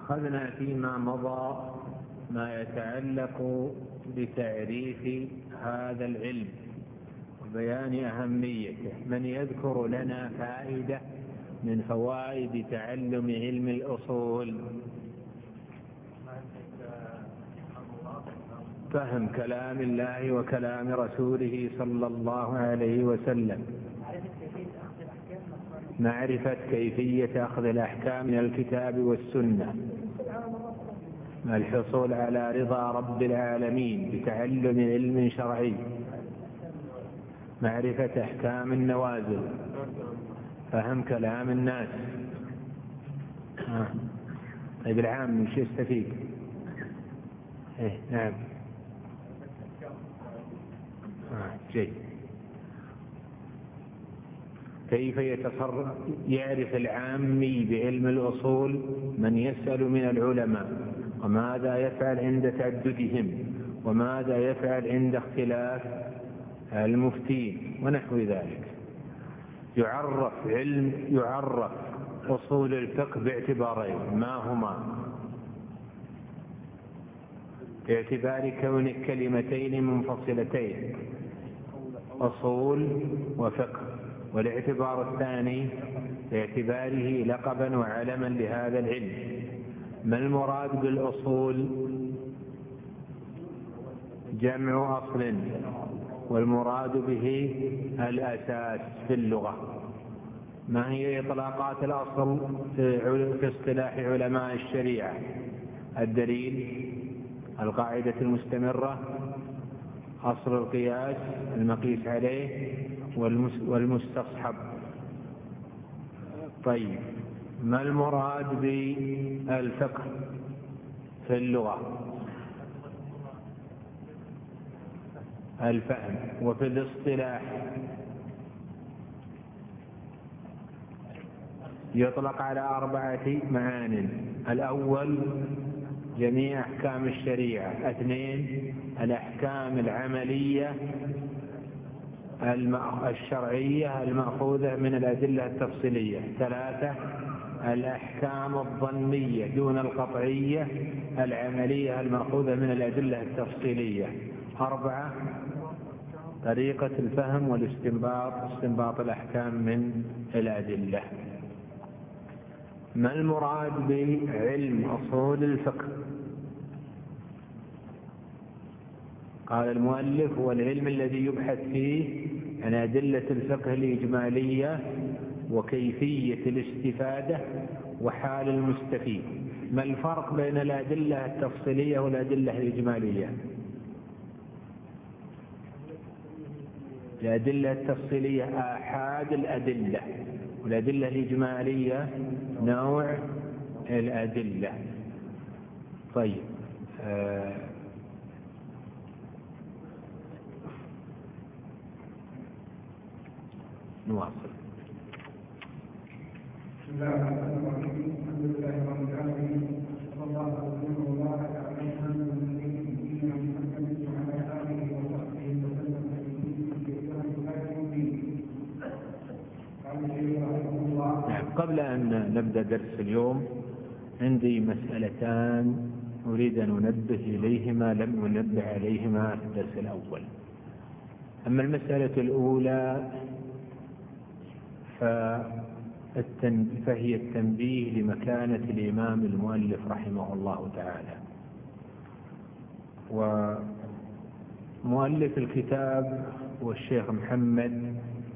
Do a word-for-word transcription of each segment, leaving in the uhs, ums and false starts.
أخذنا فيما مضى ما يتعلق بتعريف هذا العلم وبيان أهميته. من يذكر لنا فائدة من فوائد تعلم علم الأصول؟ فهم كلام الله وكلام رسوله صلى الله عليه وسلم، معرفة كيفية أخذ الأحكام من الكتاب والسنة، الحصول على رضا رب العالمين بتعلم علم شرعي، معرفة أحكام النوازل، فهم كلام الناس. طيب العام مش يستفيد؟ إيه نعم. آه جيد. كيف يتصرف يعرف العامي بعلم الأصول من يسأل من العلماء وماذا يفعل عند تعددهم وماذا يفعل عند اختلاف المفتين ونحو ذلك. يعرف علم يعرف أصول الفقه باعتبارين، ما هما؟ باعتبار كون كلمتين منفصلتين، أصول وفقه، والاعتبار الثاني باعتباره لقبا وعلما لهذا العلم. ما المراد بالأصول؟ جمع أصل، والمراد به الأساس في اللغة. ما هي إطلاقات الأصل في اصطلاح علماء الشريعة؟ الدليل، القاعدة المستمرة، أصل القياس المقيس عليه، والمستصحب. طيب ما المراد بالفقه في اللغة؟ الفهم. وفي الاصطلاح يطلق على أربعة معان: الأول جميع أحكام الشريعة، اثنين الأحكام العملية الشرعية المأخوذة من الأدلة التفصيلية، ثلاثة الأحكام الظنية دون القطعية العملية المأخوذة من الأدلة التفصيلية، أربعة طريقة الفهم والاستنباط، استنباط الأحكام من الأدلة. ما المراد بعلم أصول الفقه؟ قال المؤلف: هو العلم الذي يبحث فيه عن أدلة الفقه الإجمالية وكيفية الاستفادة وحال المستفيد. ما الفرق بين الأدلة التفصيلية والأدلة الإجمالية؟ الأدلة التفصيلية آحاد الأدلة، والأدلة الإجمالية نوع الأدلة. طيب آه نواصل. بسم الله الرحمن الرحيم. الحمد لله رب العالمين، صلى الله وسلم وبارك على نبينا محمد وعلى آله وصحبه وسلم تسليما كثيرا. قبل أن نبدأ درس اليوم عندي مسألتان أريد أن أنبه إليهما لم أنبه عليهما في الدرس الأول. أما المسألة الأولى فهي التنبيه لمكانة الإمام المؤلف رحمه الله تعالى. ومؤلف الكتاب والشيخ محمد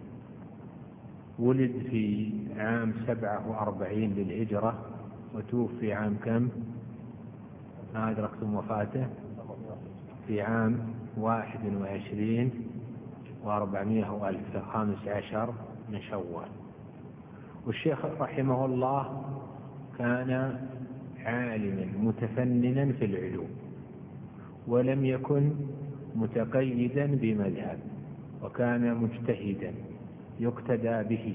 ولد في عام سبعة وأربعين للهجرة وتوفي عام كم؟ ما أدركتم وفاته؟ في عام واحد وعشرين وأربعمائة وألف، خامس عشر من شوال. والشيخ رحمه الله كان عالما متفننا في العلوم، ولم يكن متقيدا بمذهب، وكان مجتهدا يقتدى به،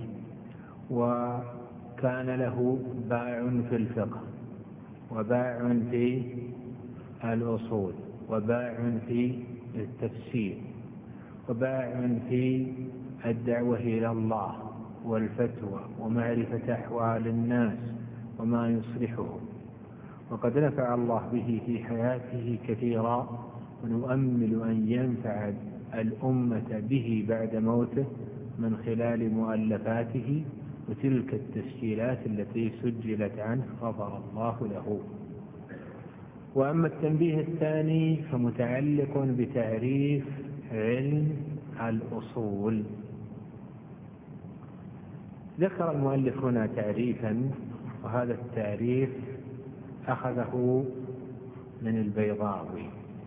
وكان له باع في الفقه وباع في الأصول وباع في التفسير وباع في الدعوة إلى الله والفتوى ومعرفة أحوال الناس وما يصلحهم، وقد نفع الله به في حياته كثيرا، ونؤمل أن ينفع الأمة به بعد موته من خلال مؤلفاته وتلك التسجيلات التي سجلت عنه غفر الله له. وأما التنبيه الثاني فمتعلق بتعريف علم الأصول. ذكر المؤلف هنا تعريفا، وهذا التعريف أخذه من البيضاوي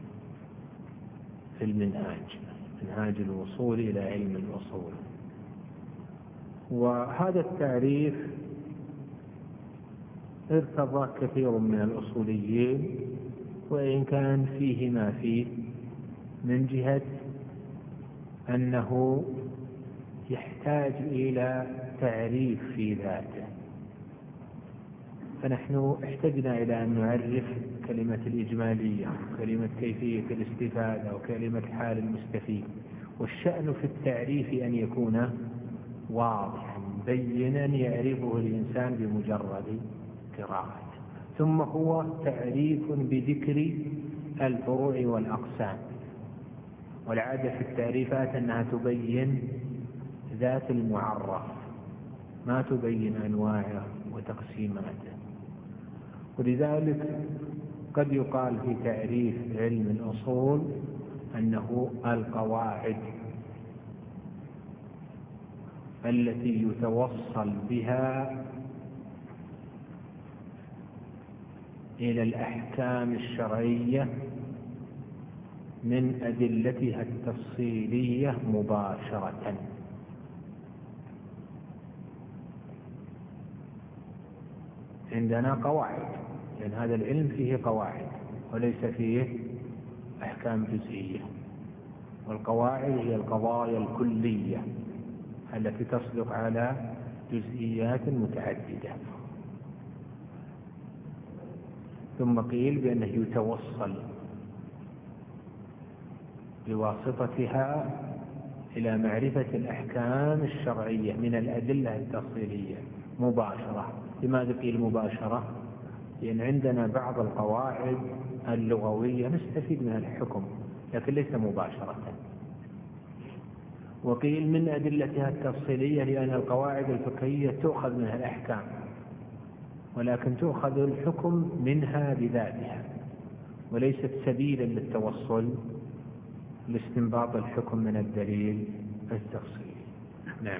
في المنهاج، منهاج الوصول إلى علم الأصول. وهذا التعريف ارتضى كثير من الأصوليين، وإن كان فيه ما فيه من جهة أنه يحتاج إلى تعريف في ذاته. فنحن احتجنا إلى أن نعرف كلمة الإجمالية، كلمة كيفية الاستفادة، وكلمة حال المستفيد. والشأن في التعريف أن يكون واضحا بينا يعرفه الإنسان بمجرد قراءة، ثم هو تعريف بذكر الفروع والأقسام. والعادة في التعريفات أنها تبين ذات المعرف، ما تبين أنواعه وتقسيماته. ولذلك قد يقال في تعريف علم الأصول أنه القواعد التي يتوصل بها إلى الأحكام الشرعية من أدلتها التفصيلية مباشرة. عندنا قواعد، لأن يعني هذا العلم فيه قواعد وليس فيه أحكام جزئية، والقواعد هي القضايا الكلية التي تصدق على جزئيات متعددة. ثم قيل بأنه يتوصل بواسطتها إلى معرفة الأحكام الشرعية من الأدلة التفصيلية مباشرة. لماذا قيل مباشرة؟ لأن عندنا بعض القواعد اللغوية نستفيد منها الحكم لكن ليس مباشرة. وقيل من أدلتها التفصيلية لأن القواعد الفقهية تؤخذ منها الأحكام، ولكن تؤخذ الحكم منها بذاتها، وليست سبيلا للتوصل لاستنباط الحكم من الدليل التفصيلي. نعم.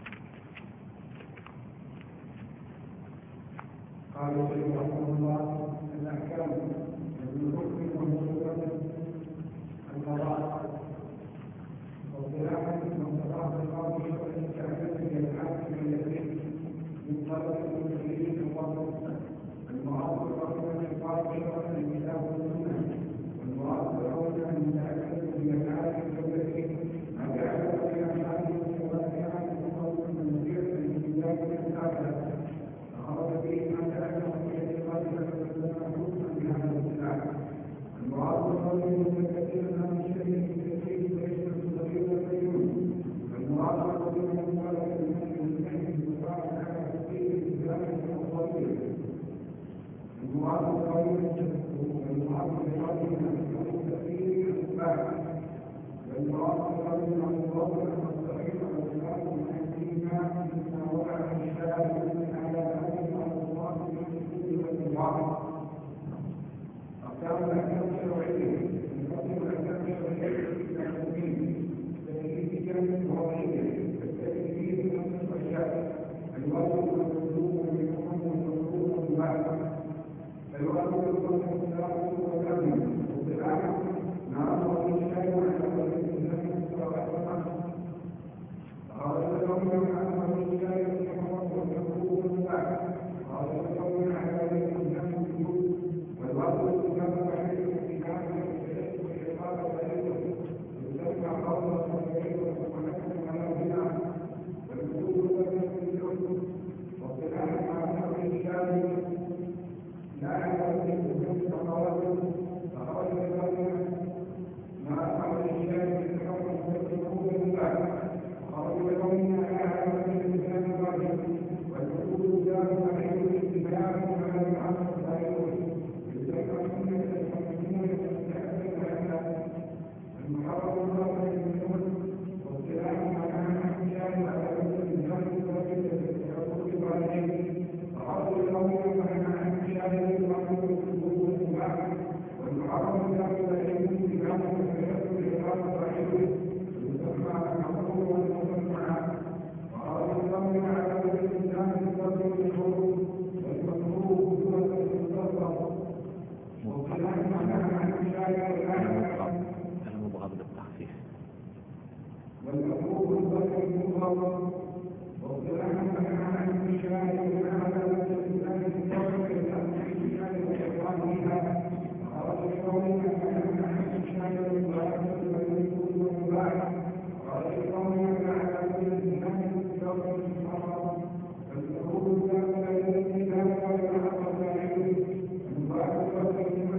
قالوا رحمه الله الأحكام بالحكم ومسلمة القضاء واصطلاحا واصطلاح القاضي والتعبير بالحاكم الذي من طلب المسلمين القاضي المعاصر رحمه القاضي والكتاب والسنة والمعاصر رحمه المتعبد بالحاكم الذي أجعل في أحكامه وأحكامه قول من غير الكتاب والسنة خرج به ما تعلم في اعتقاد المعروف بهذا الكتاب المعاصر رحمه كثيرا من الشيء الكثير ليس صغير العيون المعاصر رحمه الله المسلمين وقال على تفسير الإسلام الصغير المعاصر رحمه المعاصر رحمه كثير الأسباب والمعاصر رحمه الله الصغير والإسلام الحكيمة مما وقع في الشارع أحكام الأحكام الشرعية يقدم الأحكام الشرعية للمسلمين التي كانت مواعيدها التكليف من خمس أشياء: الواجب والمندوب والمحرم والمكروه والمباح. الواجب والمندوب والمباح والمباح نعم والشيء والحمد لله والصلاة قال لهم أنه الشيء والمحرم والمكروه والمباح. قال لهم على الإسلام الوجود والوضع الإسلام الوحيد في هذا الشيء والإقامة عليه يسمى قولا وغيره ونحن على بناء والوجود والنفس الوجود واصطلاحا مع نوع الإسلام لا يعرف الوجود فقواله فقال لهم ما قال الإسلام بالحكم والمكروه والمباح. قال لهم على هذا الإسلام الواجب والوجود الإسلام الوحيد المبغض بالتخفيف. والمفروض البشر المبغض والسلام عن المشاعر والعمل والإنسان الصالح والأمثال وإخوانها وقال قومنا عن المشاعر والعمل والإنسان والمباح وقال قومنا على كل إنسان الصالح والحرام والمفروض البشر الإنسان والعمل والإنسان المباح والإنسان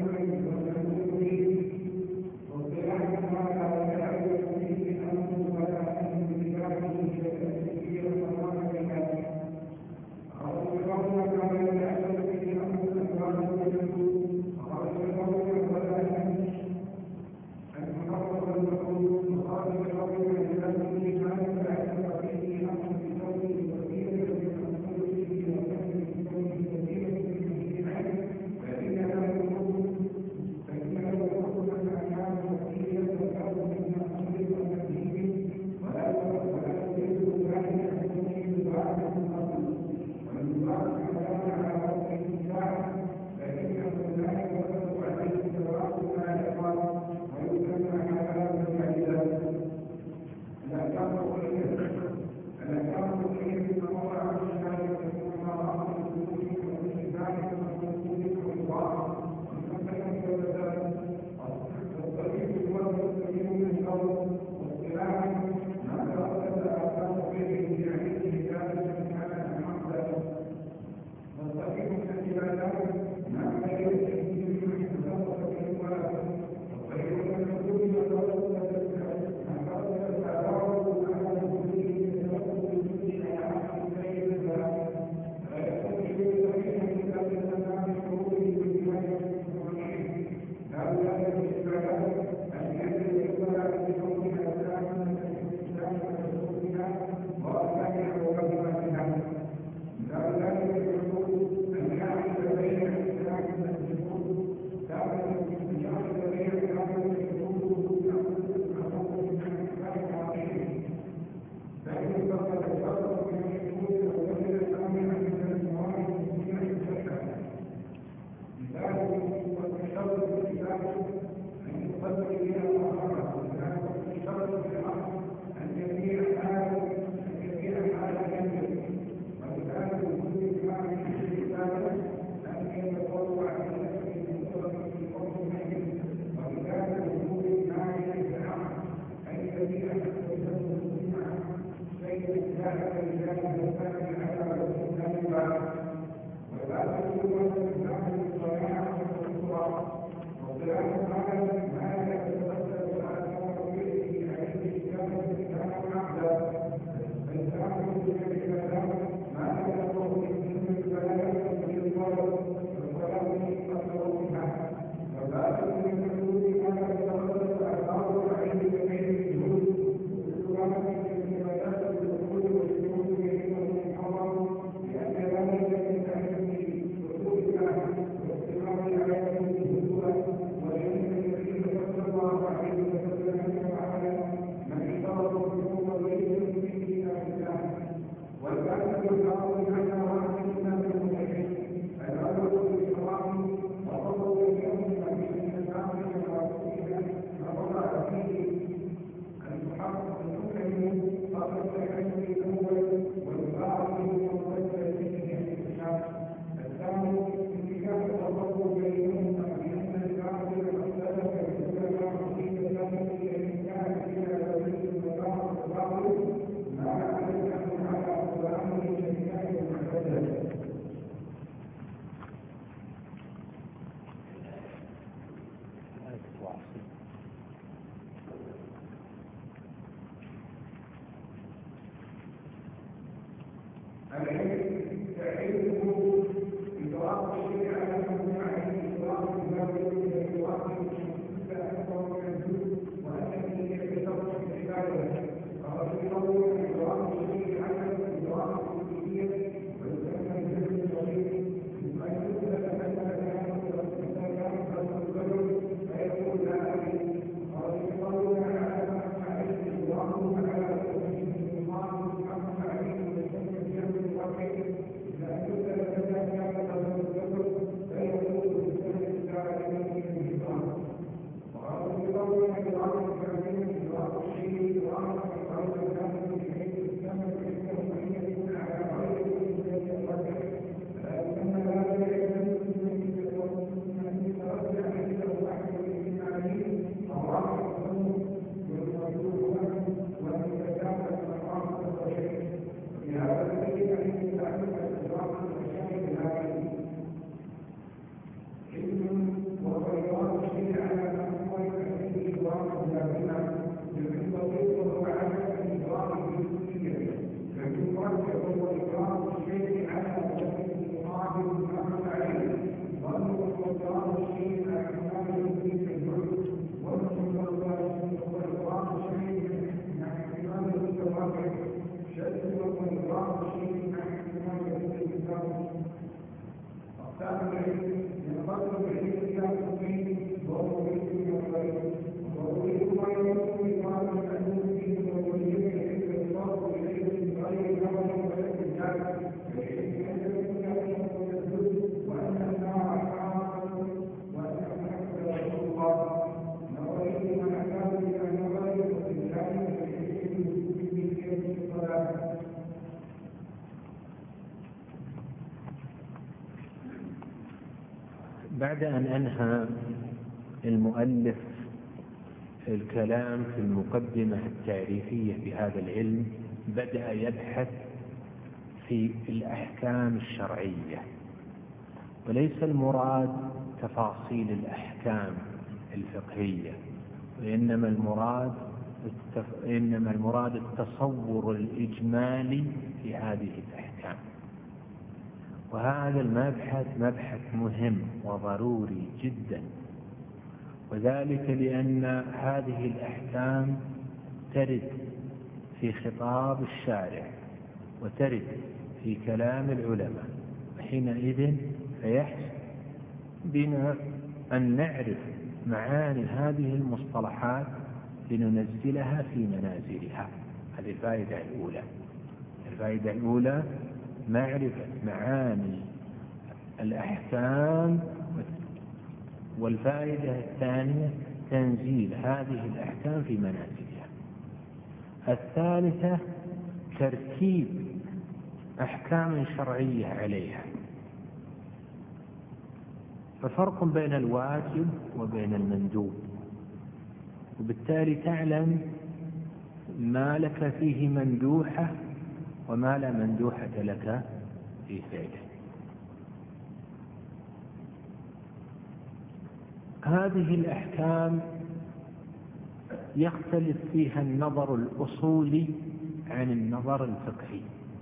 بعد أن أنهى المؤلف الكلام في المقدمة التعريفية في هذا العلم، بدأ يبحث في الأحكام الشرعية، وليس المراد تفاصيل الأحكام الفقهية، وإنما المراد إنما المراد التصور الإجمالي في هذه الأحكام. وهذا المبحث مبحث مهم وضروري جدا، وذلك لأن هذه الأحكام ترد في خطاب الشارع وترد في كلام العلماء، وحينئذ فيحسن بنا أن نعرف معاني هذه المصطلحات لننزلها في منازلها. هذه الفائدة الأولى. الفائدة الأولى معرفة معاني الأحكام، والفائدة الثانية تنزيل هذه الأحكام في منازلها. الثالثة ترتيب أحكام شرعية عليها، ففرق بين الواجب وبين المندوب، وبالتالي تعلم ما لك فيه مندوحة وما لا مندوحة لك في فعله. هذه الأحكام يختلف فيها النظر الأصولي عن النظر الفقهي.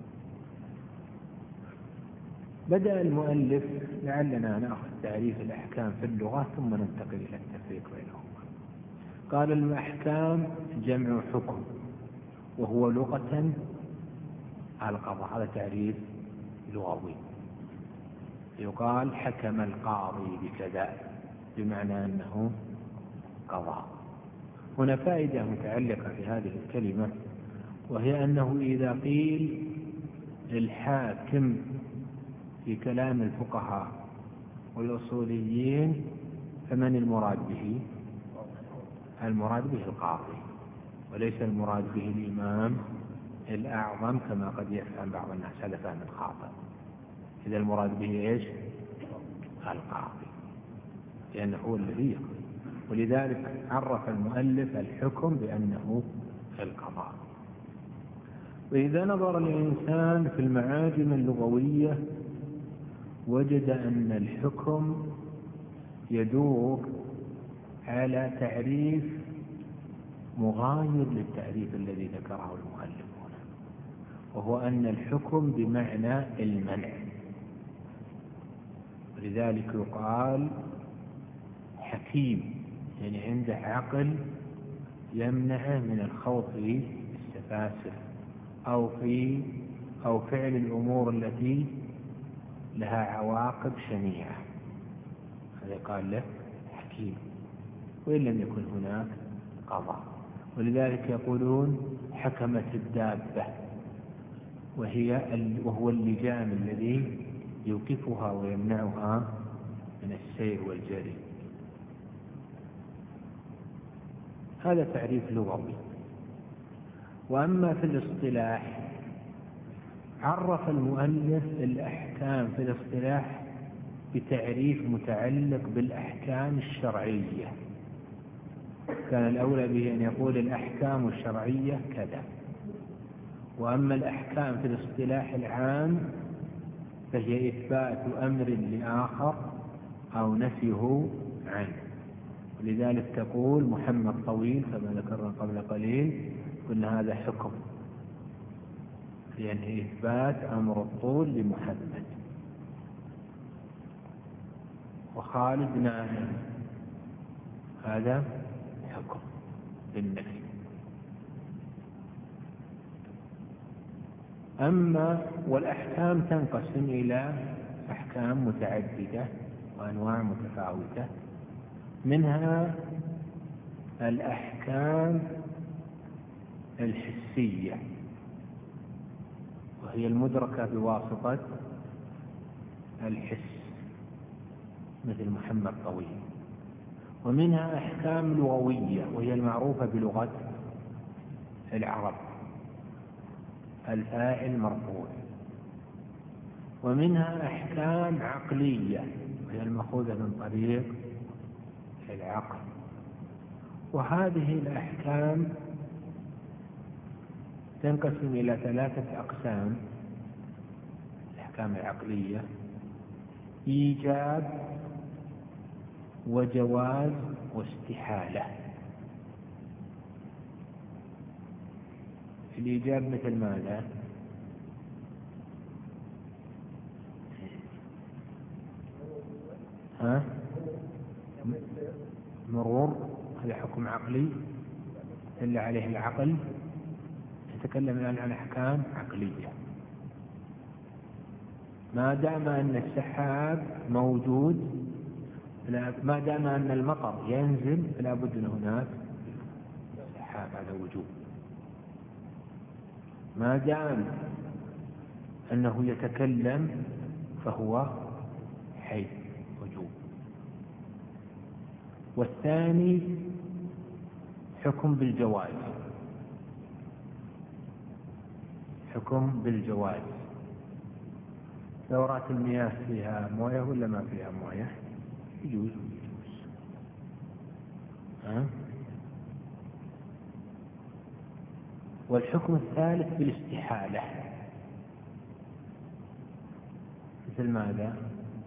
بدأ المؤلف، لعلنا نأخذ تعريف الأحكام في اللغة ثم ننتقل إلى التفريق بينهما. قال الأحكام جمع حكم، وهو لغة القضاء. هذا تعريف لغوي. يقال حكم القاضي بكذا، بمعنى أنه قضاء. هنا فائدة متعلقة بهذه الكلمة، وهي أنه إذا قيل الحاكم في كلام الفقهاء والأصوليين فمن المراد به؟ المراد به القاضي، وليس المراد به الإمام الأعظم كما قد يفهم بعض الناس. هذا فهم خاطئ. إذا المراد به إيش؟ القاضي، لأنه هو الذي يقضي. ولذلك عرف المؤلف الحكم بأنه القضاء. وإذا نظر الإنسان في المعاجم اللغوية وجد أن الحكم يدور على تعريف مغاير للتعريف الذي ذكره المؤلف هنا، وهو أن الحكم بمعنى المنع. ولذلك يقال حكيم، يعني عنده عقل يمنعه من الخوض في السفاسف أو في أو فعل الأمور التي لها عواقب شنيعة. هذا قال له حكيم، وإن لم يكن هناك قضاء. ولذلك يقولون حكمت الدابة، وهي وهو اللجام الذي يوقفها ويمنعها من السير والجري. هذا تعريف لغوي. وأما في الاصطلاح عرف المؤلف الأحكام في الاصطلاح بتعريف متعلق بالأحكام الشرعية، كان الأولى به أن يقول الأحكام الشرعية كذا. وأما الأحكام في الاصطلاح العام فهي إثبات أمر لآخر أو نفيه عنه. ولذلك تقول محمد طويل كما ذكرنا قبل قليل، قلنا هذا حكم، يعني إثبات أمر الطول لمحمد. وخالد نائم، هذا حكم بالنفي. أما والأحكام تنقسم إلى أحكام متعددة وأنواع متفاوتة، منها الأحكام الحسية وهي المدركة بواسطة الحس مثل محمد طويل. ومنها أحكام لغوية وهي المعروفة بلغة العرب، الفاعل مرفوع. ومنها أحكام عقلية وهي المأخوذة من طريق العقل. وهذه الأحكام تنقسم إلى ثلاثة أقسام: الأحكام العقلية إيجاب وجواز واستحالة. الإيجاب مثل ماذا؟ ها؟ مرور، هذا حكم عقلي اللي عليه العقل. نتكلم الآن عن أحكام عقلية. ما دام أن السحاب موجود، ما دام أن المطر ينزل فلا بد أن هناك سحاب، هذا وجوب. ما دام أنه يتكلم فهو حي، وجوب. والثاني حكم بالجواز، حكم بالجواز. دورات المياه فيها مويه ولا ما فيها مويه؟ يجوز ويجوز. ها؟ والحكم الثالث بالاستحالة، مثل ماذا؟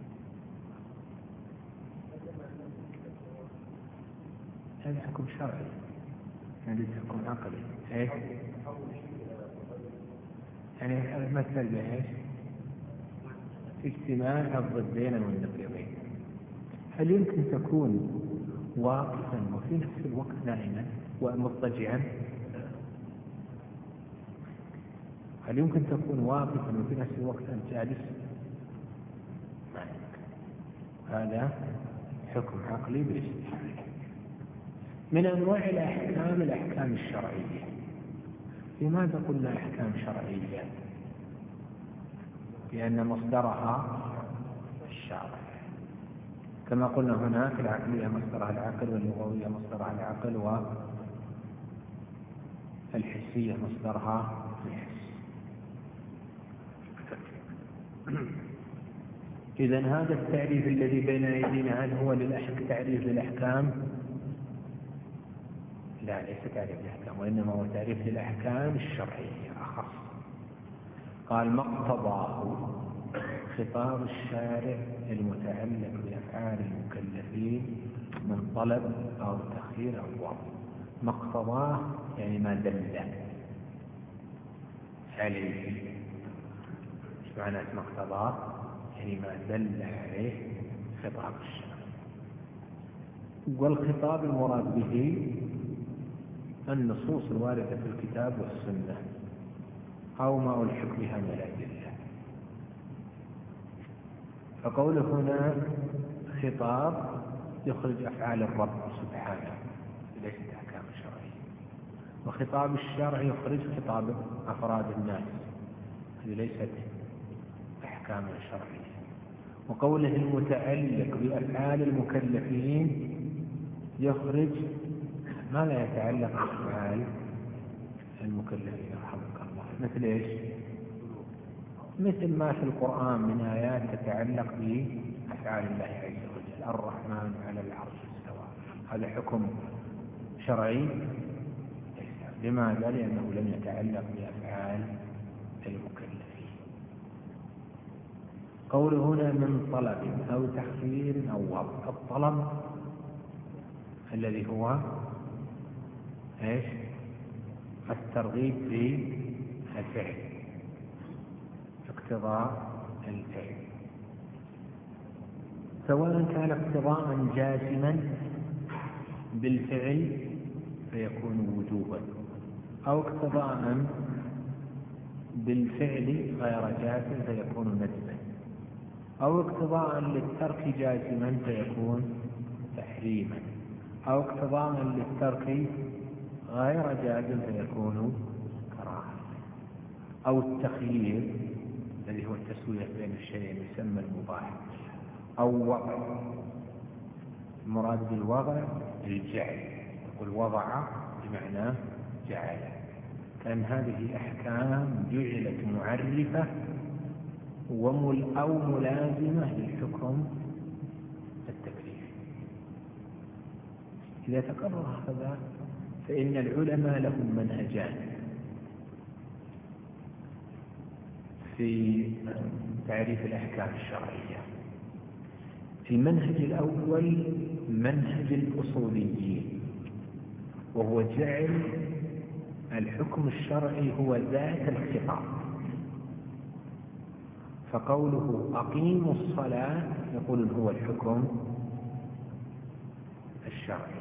هذا حكم شرعي، هذا حكم عقلي. ايش؟ يعني المثل بايش؟ اجتماع الضدين والنقيضين. هل يمكن تكون واقفا وفي نفس الوقت نائما ومضطجعا؟ هل يمكن تكون واقفا وفي نفس الوقت جالس؟ ما يمكن. هذا حكم عقلي بالاستحالة. من أنواع الأحكام الأحكام الشرعية. لماذا قلنا أحكام شرعية؟ لأن مصدرها الشرع، كما قلنا هناك العقلية مصدرها العقل، واللغوية مصدرها العقل، والحسية مصدرها الحس. إذن هذا التعريف الذي بين أيدينا هل هو تعريف للأحكام؟ لا، ليس تعريف للأحكام، وإنما هو تعريف للأحكام الشرعية أخص. قال ما اقتضاه خطاب الشارع المتعلق بأفعال المكلفين من طلب أو تخيير أو وضع. ما اقتضاه يعني ما دل عليه. ايش معنى ما اقتضاه؟ يعني ما دل عليه خطاب الشارع. والخطاب المراد به النصوص الواردة في الكتاب والسنة أو ما ألحق بها من الأدلة. فقوله هنا خطاب يخرج أفعال الرب سبحانه، ليست أحكام شرعية. وخطاب الشرع يخرج خطاب أفراد الناس، هذه ليست أحكام شرعية. وقوله المتعلق بأفعال المكلفين يخرج ما لا يتعلق بأفعال المكلفين رحمك الله، مثل إيش؟ مثل ما في القرآن من آيات تتعلق بأفعال الله عز وجل، الرحمن على العرش استوى، هذا حكم شرعي. لماذا؟ لأنه لم يتعلق بأفعال المكلفين. قوله هنا من طلب أو تخفير أو وضع. الطلب الذي هو إيش؟ الترغيب في الفعل، اقتضاء الفعل، سواء كان اقتضاء جازما بالفعل فيكون وجوبا، أو اقتضاء بالفعل غير جازم فيكون ندبا، أو اقتضاء للترك جازما فيكون تحريما، أو اقتضاء للترك غير جازم فيكون كراهة، أو التخيير الذي هو التسوية بين الشيئين يسمى المباح، أو وضع. المراد بالوضع الجعل، يقول وضع بمعنى جعل، كأن هذه أحكام جعلت معرفة أو ملازمة للحكم التكليفي. إذا تقرر هذا فإن العلماء لهم منهجان في تعريف الأحكام الشرعية. المنهج الأول منهج الأصوليين، وهو جعل الحكم الشرعي هو ذات الخطاب، فقوله أقيموا الصلاة يقول هو الحكم الشرعي.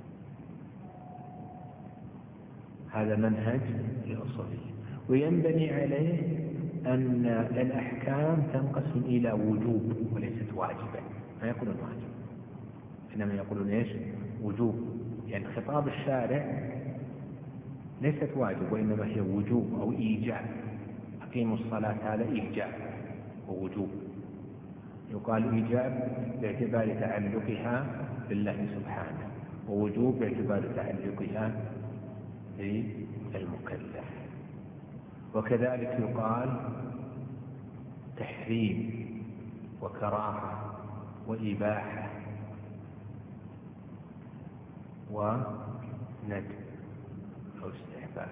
هذا منهج الأصوليين، وينبني عليه أن الأحكام تنقسم إلى وجوب وليست واجبة، ما يقولون واجب إنما يقولون إيش؟ وجوب، يعني خطاب الشارع ليست واجب وإنما هي وجوب أو إيجاب. أقيموا الصلاة هذا إيجاب ووجوب، يقال إيجاب باعتبار تعلقها بالله سبحانه، ووجوب باعتبار تعلقها بالمكلف. وكذلك يقال تحريم وكراهة وإباحة وندب أو استحباب.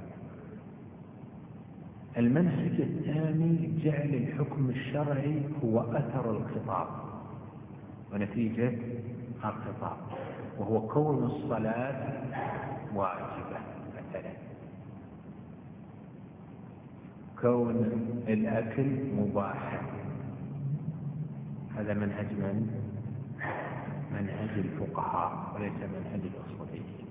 المنهج الثاني جعل الحكم الشرعي هو أثر الخطاب ونتيجة الخطاب، وهو كون الصلاة واجبة مثلا، كون الأكل مباحا. هذا منهج من؟ منهج الفقهاء وليس منهج الأصوليين.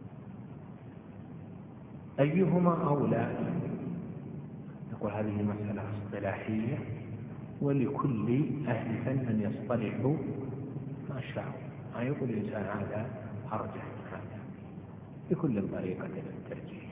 أيهما أولى؟ نقول هذه مسألة اصطلاحية، ولكل أهل فن أن يصطلحوا ما شاءوا، ما يقول الإنسان هذا أرجح من هذا، لكل طريقة للترجيح.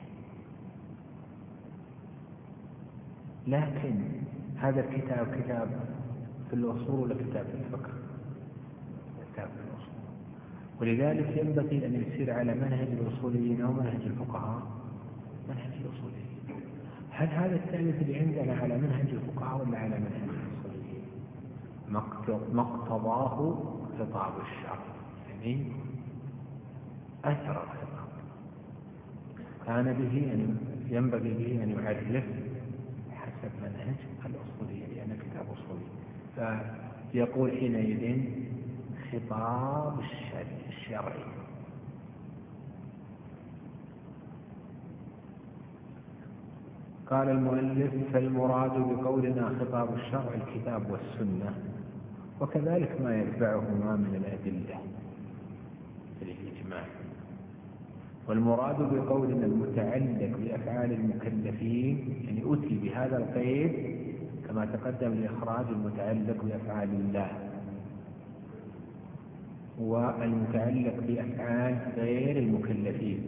لكن هذا الكتاب كتاب في الأصول ولا كتاب في الفقه؟ كتاب في الأصول، ولذلك ينبغي أن يسير على منهج الأصوليين أو منهج الفقهاء. منهج الأصوليين. هل هذا الثالث اللي عندنا على منهج الفقهاء ولا على منهج الأصوليين؟ ما اقتضاه خطاب الشرع، يعني أثر الخطاب كان به أن ينبغي به أن يعرف حسب منهج الأصولية، لأن كتاب أصولي. فيقول حينئذ خطاب الشرعي. قال المؤلف فالمراد بقولنا خطاب الشرع الكتاب والسنة، وكذلك ما يتبعهما من الأدلة في الإجماع. والمراد بقولنا المتعلق بأفعال المكلفين، يعني أتي بهذا القيد كما تقدم لإخراج المتعلق بأفعال الله، والمتعلق بأفعال غير المكلفين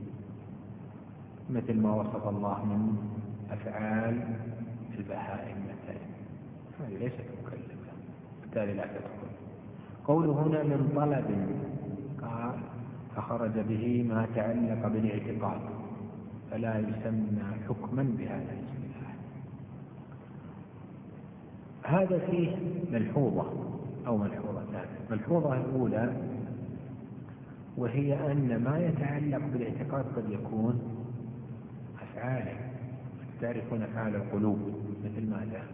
مثل ما وصف الله من أفعال البهائم مثلا، هذه ليست مكلفة بالتالي لا تدخل. قوله هنا من طلب، قال فخرج به ما تعلق بالاعتقاد فلا يسمى حكما بهذا الاصطلاح. هذا فيه ملحوظة أو ملحوظتان. الملحوظة الأولى وهي أن ما يتعلق بالاعتقاد قد يكون أفعالا. تعرفون أفعال القلوب مثل ماذا؟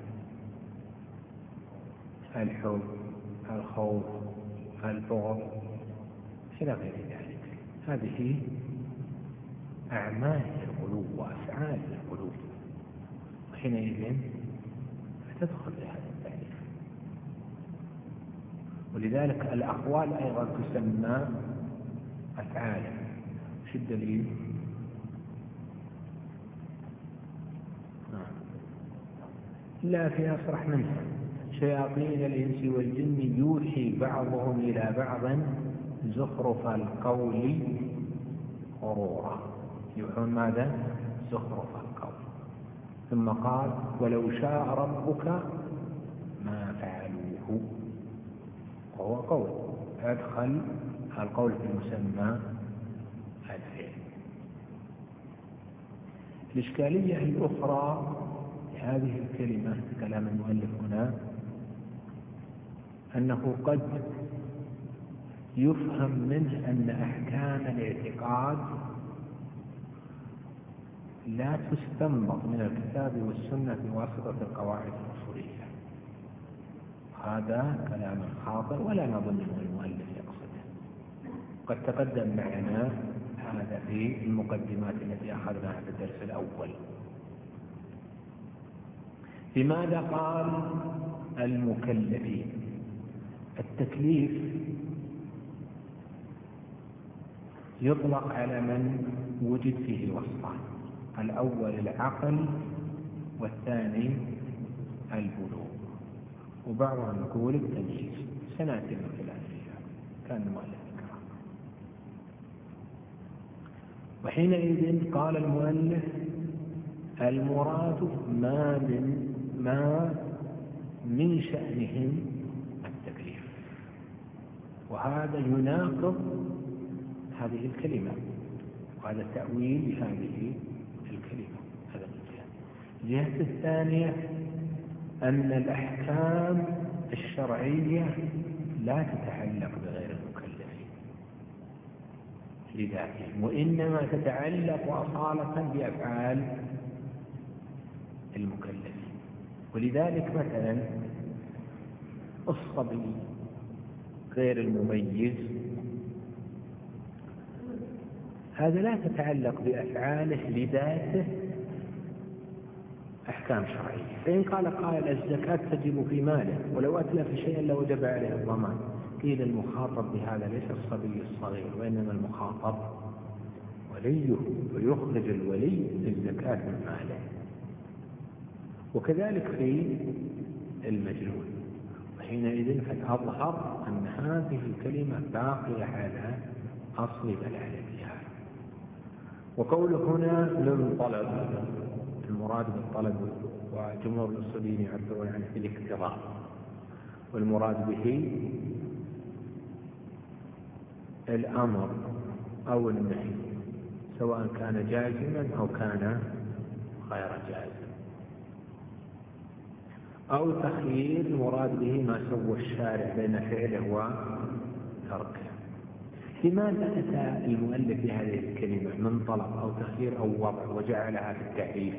الحب، الخوف، البغض إلى غير ذلك. هذه أعمال القلوب وأفعال القلوب، وحينئذ تدخل في هذا التعريف. ولذلك الأقوال أيضا تسمى أفعالا. شو الدليل؟ لا في أصرح منها: شياطين الإنس والجن يوحي بعضهم إلى بعض زخرف القول غرورا. يوحون ماذا؟ زخرف القول. ثم قال: ولو شاء ربك ما فعلوه، وهو قول. أدخل القول في المسمى الفعل. الإشكالية الأخرى هذه الكلمة كلام المؤلف هنا أنه قد يفهم منه أن أحكام الاعتقاد لا تستنبط من الكتاب والسنة بواسطة القواعد الأصولية. هذا كلام خاطئ ولا نظن أن المؤلف يقصده. قد تقدم معنا هذا في المقدمات التي أخذناها في الدرس الأول. لماذا قال المكلفين؟ التكليف يطلق على من وجد فيه وصفان: الأول العقل والثاني البلوغ، وبعضهم يقول التمييز. سنأتي الخلاف فيها، كان المؤلف ذكره. وحينئذ قال المؤلف: المراد ما من ما من شأنهم التكليف. وهذا يناقض هذه الكلمة، وهذا تأويل لهذه الكلمة. هذا من جهة. الجهة الثانية أن الأحكام الشرعية لا تتعلق بغير المكلفين لذاتهم، وإنما تتعلق أصالة بأفعال المكلفين. ولذلك مثلا الصبي غير المميز هذا لا تتعلق بأفعاله لذاته أحكام شرعية. فإن قال قائل: الزكاة تجب في ماله ولو أتلف شيئا لوجب عليه الضمان، قيل المخاطب بهذا ليس الصبي الصغير، وإنما المخاطب وليه، ويخرج الولي الزكاة من ماله. وكذلك في المجنون. وحينئذ فالأظهر أن هذه الكلمة باقية على أصل دلالتها. وقوله هنا من طلب، المراد بالطلب وجمهور الأصوليين يعبرون عنه بالاقتضاء، والمراد به الأمر أو النهي، سواء كان جازما أو كان غير جازم، أو تخيير المراد به ما سوى الشارع بين فعله وتركه. لماذا أتى المؤلف بهذه الكلمة من طلب أو تخيير أو وضع وجعلها في التعريف؟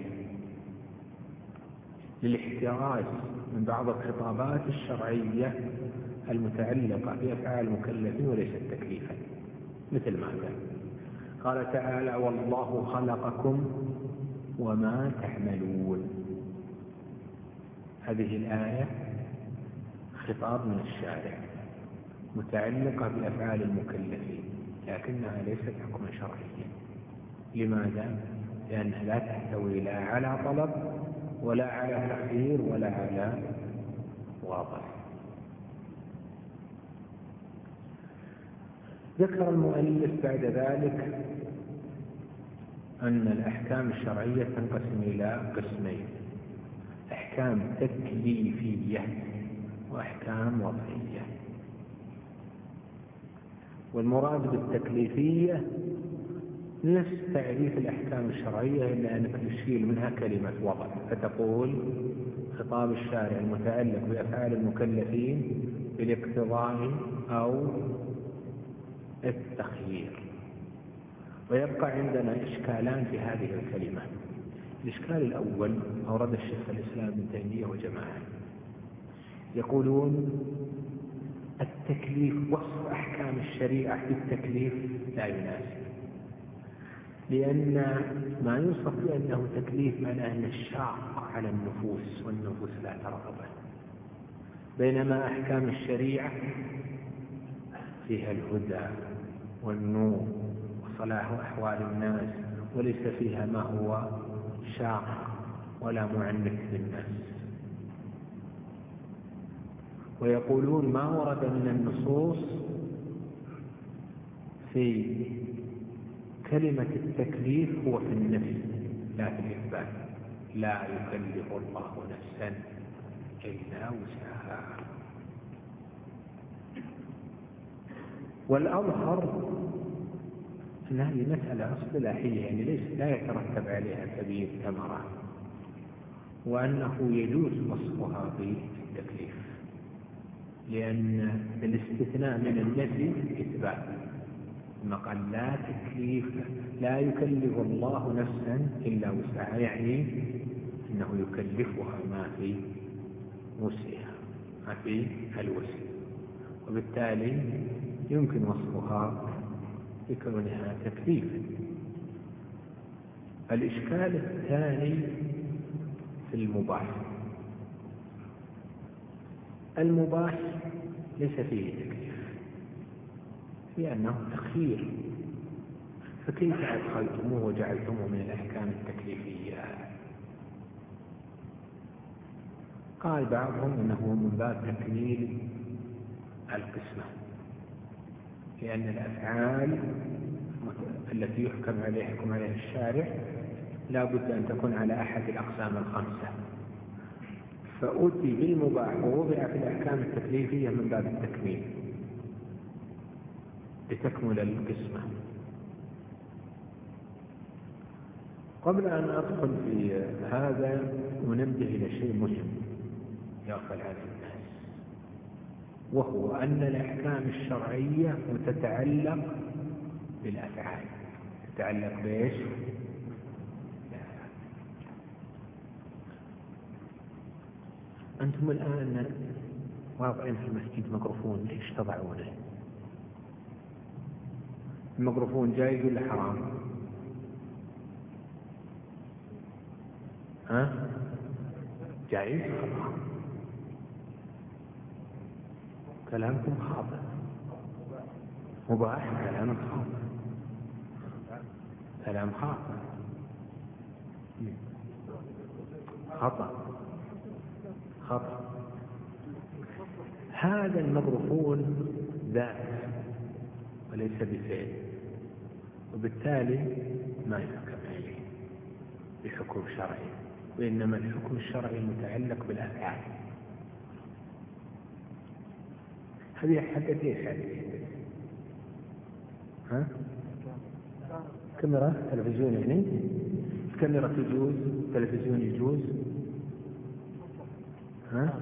للاحتراز من بعض الخطابات الشرعية المتعلقة بأفعال المكلفين وليست تكليفا. مثل ماذا؟ قال تعالى: والله خلقكم وما تعملون. هذه الآية خطاب من الشارع متعلقة بأفعال المكلفين، لكنها ليست حكما شرعيا. لماذا؟ لأنها لا تحتوي لا على طلب ولا على تخيير ولا على واضح. ذكر المؤلف بعد ذلك أن الأحكام الشرعية تنقسم إلى قسمين: أحكام تكليفية وأحكام وضعية. والمراد بالتكليفية نفس تعريف الأحكام الشرعية، إلا أنك تشيل منها كلمة وضع، فتقول خطاب الشارع المتعلق بأفعال المكلفين بالاقتضاء أو التخيير. ويبقى عندنا إشكالان في هذه الكلمة. الإشكال الأول أورد الشيخ الإسلام ابن تيمية وجماعة، يقولون التكليف وصف أحكام الشريعة بالتكليف لا يناسب، لأن ما يوصف بأنه تكليف معناه أنه شاق على النفوس والنفوس لا ترغبه، بينما أحكام الشريعة فيها الهدى والنور وصلاح أحوال الناس، وليس فيها ما هو شاق ولا معنف للناس. ويقولون ما ورد من النصوص في كلمة التكليف هو في النفي لا في الإثبات. لا يكلف الله نفسا إلا وسعها. والأظهر أن هذه مسألة اصطلاحية، يعني ليس لا يترتب عليها كبير ثمرة، وأنه يجوز وصفها بالتكليف، لأن الاستثناء من النفي إثبات. ثم قال لا تكليف، لا يكلف الله نفسا إلا وسعها، يعني أنه يكلفها ما في وسعها، ما في الوسع، وبالتالي يمكن وصفها بكونها تكليف. الإشكال الثاني في المباح. المباح ليس فيه تكليف لأنه تخيير، فكيف أدخلتموه وجعلتموه من الأحكام التكليفية؟ قال بعضهم إنه من باب تكميل القسمة، لأن الأفعال التي يحكم عليها يحكم عليها الشارع لا بد أن تكون على أحد الأقسام الخمسة، فأتي بالمباح ووضع في الأحكام التكليفية من باب التكميل لتكمل القسمة. قبل أن أدخل في هذا وننبه إلى شيء مهم يغفل على الناس، وهو أن الأحكام الشرعية تتعلق بالأفعال. تتعلق بإيش؟ أنتم الآن واضعين في المسجد ميكروفون، ليش تضعونه؟ الميكروفون جائز ولا حرام؟ ها؟ جائز؟ خلاص كلامكم خاطئ. مباح كلام خاطئ، كلام خاطئ، خطأ خطأ. هذا الميكروفون ذات وليس بفعل، وبالتالي ما يحكم عليه بحكم شرعي، وإنما الحكم الشرعي متعلق بالأفعال. هذه حقت ايش هذه؟ ها؟ كاميرا تلفزيون، يعني الكاميرا تجوز، التلفزيون يجوز. ها؟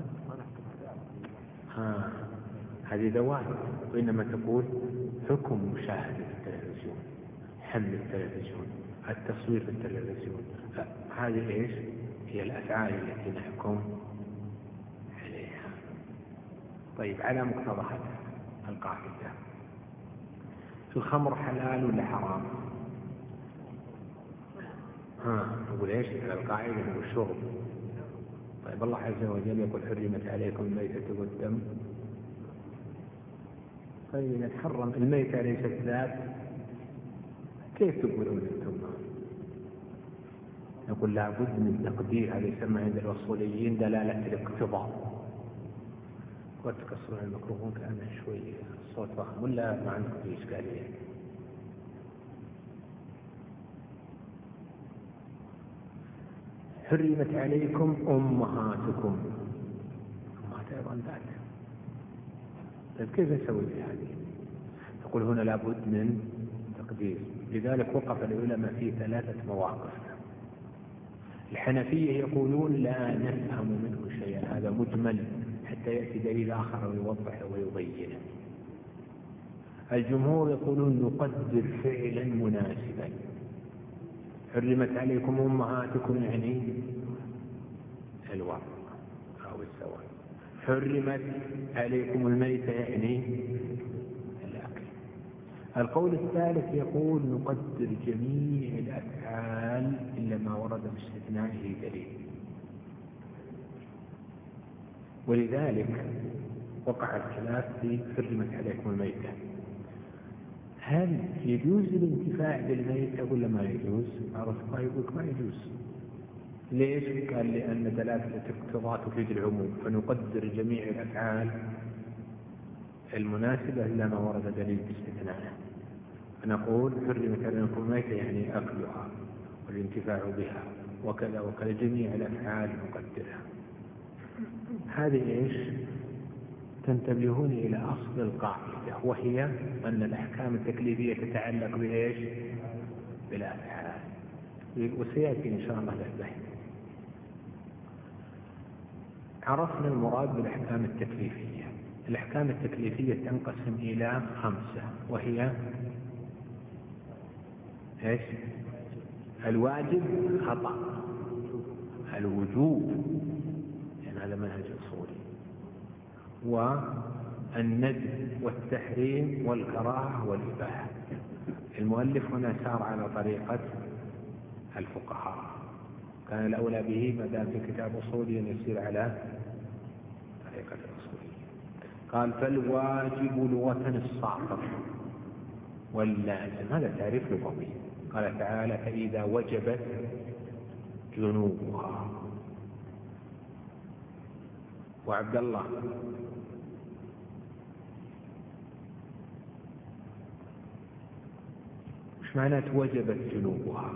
ها هذه ذوات، وإنما تقول حكم مشاهدة التلفزيون، حمل التلفزيون، التصوير في التلفزيون، هذه ايش؟ هي الأفعال التي نحكم عليها. طيب، على مقتضى القاعدة، الخمر حلال ولا حرام؟ ها نقول ايش على القاعدة؟ نقول الشرب. طيب، الله عز وجل يقول حرمت عليكم الميتة والدم. طيب، إذا حرم الميتة ليست ذات، كيف تقولون انتم؟ نقول لابد من تقدير، هذا يسمى عند الأصوليين دلالة الاقتضاء. وتكسرون الميكروفون كأنه شوي الصوت فخم، ولا ما عندكم في إشكالية؟ حرمت عليكم أمهاتكم، أمهات أيضا ذات. طيب، كيف نسوي في هذه؟ نقول هنا لابد من تقدير. لذلك وقف العلماء في ثلاثة مواقف. الحنفية يقولون لا نفهم منه شيئا، هذا مجمل حتى يأتي دليل آخر ويوضحه ويبينه. الجمهور يقولون نقدر فعلا مناسبا. حرمت عليكم أمهاتكم يعني الورع أو السواء، حرمت عليكم الميتة يعني الأكل. القول الثالث يقول نقدر جميع الأفعال إلا ما ورد باستثنائه دليل. ولذلك وقع الخلاف في حرمت عليكم الميتة، هل يجوز الانتفاع بالميتة ولا ما يجوز؟ عرفت يقول ما يجوز. ليش؟ قال لأن دلالة الاقتضاء تفيد العموم، فنقدر جميع الأفعال المناسبة إلا ما ورد دليل باستثنائه. فنقول حرمت عليكم الميتة يعني أكلها والانتفاع بها وكذا وكذا، جميع الأفعال نقدرها. هذه إيش؟ تنتبهون إلى أصل القاعدة، وهي أن الأحكام التكليفية تتعلق بإيش؟ بالأفعال، وسيأتي إن شاء الله للبحث. عرفنا المراد بالأحكام التكليفية. الأحكام التكليفية تنقسم إلى خمسة، وهي إيش؟ الواجب خطأ، الوجوب يعني هذا منهج أصولي، والندب والتحريم والكراهة والإباحة. المؤلف هنا سار على طريقة الفقهاء، كان الأولى به ما دام في كتاب أصولي أن يسير على طريقة الأصولية. قال فالواجب لغة الساقط واللازم، هذا تعريف لغوي. قال تعالى فإذا وجبت جنوبها. وعبد الله وش معنى وجبت جنوبها؟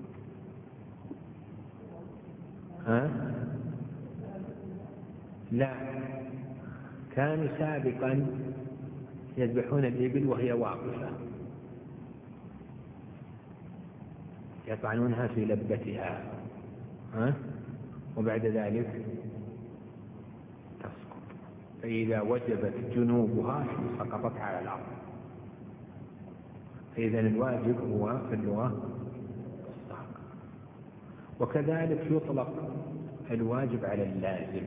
ها؟ لا، كانوا سابقا يذبحون الإبل وهي واقفة، يطعنونها في لبتها، ها؟ وبعد ذلك تسقط. فإذا وجبت جنوبها سقطت على الأرض. فإذا الواجب هو في اللغة الساقط. وكذلك يطلق الواجب على اللازم.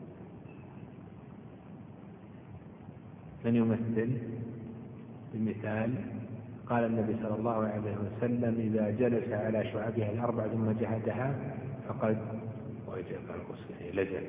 من يمثل المثال؟ قال النبي صلى الله عليه وسلم إذا جلس على شعبها الأربع ثم جهدها فقد وجب الغسل، لزم.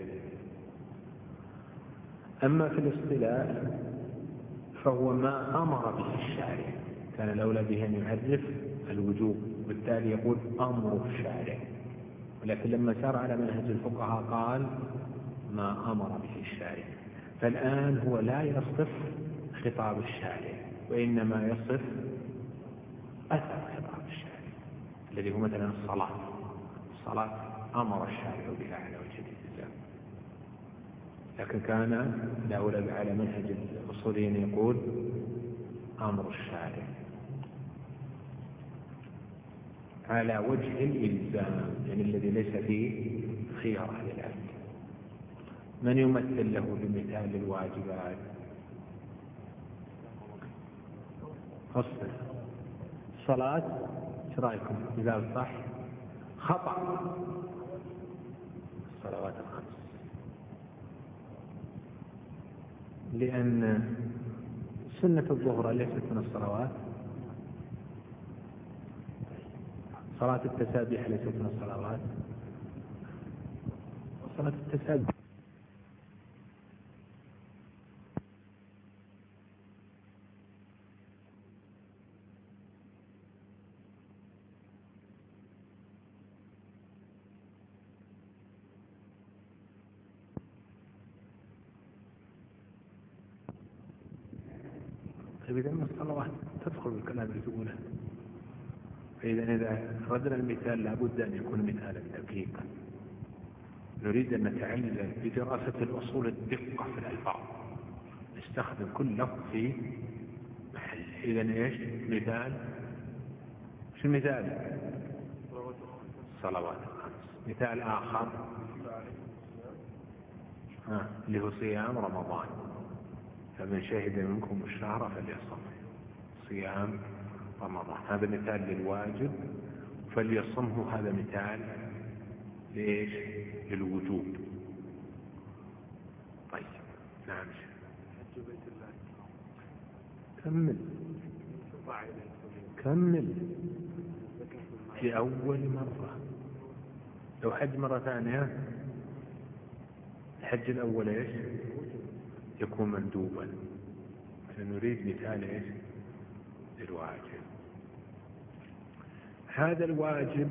أما في الاصطلاح فهو ما أمر به الشارع، كان الأولى به أن يعرف الوجوب، بالتالي يقول أمر الشارع. ولكن لما سار على منهج الفقهاء قال ما أمر به الشارع. فالآن هو لا يصف خطاب الشارع، وإنما يصف أثر خطاب الشارع الذي هو مثلا الصلاة. الصلاة أمر الشارع بها على وجه الإلزام، لكن كان الأولى على منهج الأصوليين يقول أمر الشارع على وجه الإلزام، يعني الذي ليس فيه خيار للعبد. من يمثل له بمثال الواجبات؟ فصل الصلاة ايش رايكم؟ مثال صح خطأ الصلوات الخمس، لأن سنة الظهر ليست من الصلوات، صلاة التسابيح ليست من الصلوات، صلاة التسابيح إذا من الصلوات تدخل بالكلام اللي تقوله. فإذا إذا ردنا المثال لابد أن يكون مثالا دقيقا. نريد أن نتعلم بدراسة الأصول الدقة في الألفاظ، نستخدم كل لفظ في محله. إذن إيش مثال؟ شو المثال؟ صلوات الخمس. مثال آخر آه. اللي هو صيام رمضان، فمن شهد منكم الشهر فليصم. صيام رمضان هذا مثال للواجب، فليصمه هذا مثال ليش؟ للوجوب. طيب نعم كمل كمل. في أول مرة، لو حج مرة ثانية الحج الأول إيش؟ يكون مندوبا. فنريد مثال إيش؟ للواجب. هذا الواجب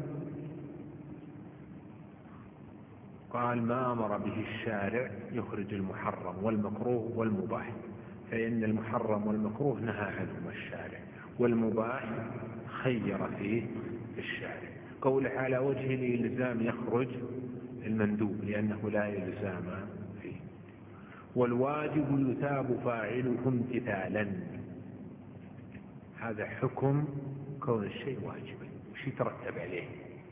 قال ما أمر به الشارع يخرج المحرم والمكروه والمباح، فإن المحرم والمكروه نهى عنهما الشارع، والمباح خير فيه الشارع. قوله على وجه الإلزام يخرج المندوب لأنه لا إلزام فيه. والواجب يثاب فاعله امتثالا. هذا حكم كون الشيء واجبا. وش يترتب عليه؟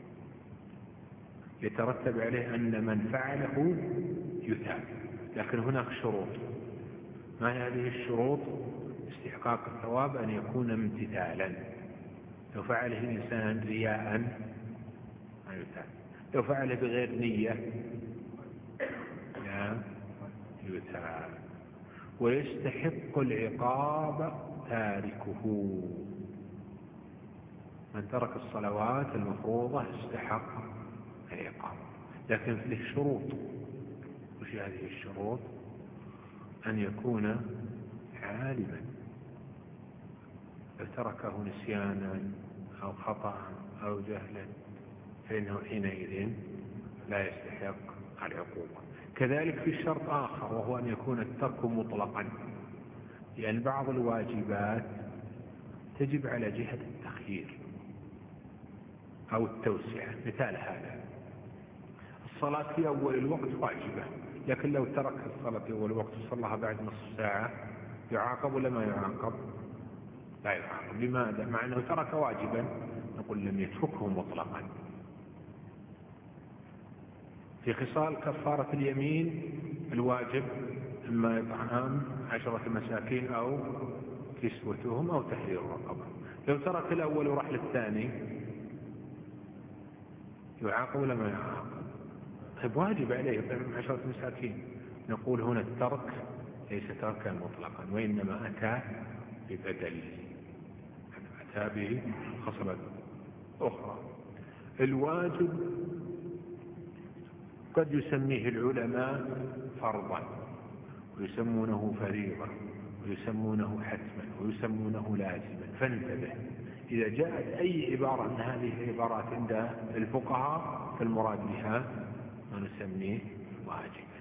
يترتب عليه أن من فعله يثاب، لكن هناك شروط. ما هذه الشروط؟ استحقاق الثواب أن يكون امتثالا. لو فعله الإنسان رياء ما يثاب، لو فعله بغير نية لا يثاب. ويستحق العقاب تاركه. من ترك الصلوات المفروضة استحق العقاب، لكن له شروط. وش هذه الشروط؟ أن يكون عالما. لو تركه نسيانا أو خطأ أو جهلا فإنه حينئذ لا يستحق العقوبة. كذلك في شرط آخر، وهو أن يكون الترك مطلقا، لأن بعض الواجبات تجب على جهة التخيير أو التوسعة. مثال هذا الصلاة في أول الوقت واجبة، لكن لو ترك الصلاة في أول الوقت وصلها بعد نصف ساعة يعاقب ولا ما يعاقب؟ لا يعاقب. لماذا؟ مع أنه ترك واجبا. نقول لم يتركه مطلقا. في خصال كفارة اليمين الواجب إما إطعام عشرة مساكين أو كسوتهم أو تحرير رقبة. لو ترك الأول وراح للثاني يعاقب ولا ما يعاقب؟ طيب واجب عليه يطعم عشرة مساكين. نقول هنا الترك ليس تركا مطلقا، وإنما أتى ببدل، أتى به خصلة أخرى. الواجب قد يسميه العلماء فرضا، ويسمونه فريضة، ويسمونه حتما، ويسمونه لازما. فانتبه، إذا جاءت أي عبارة من هذه العبارات عند الفقهاء فالمراد بها ما نسميه واجبا.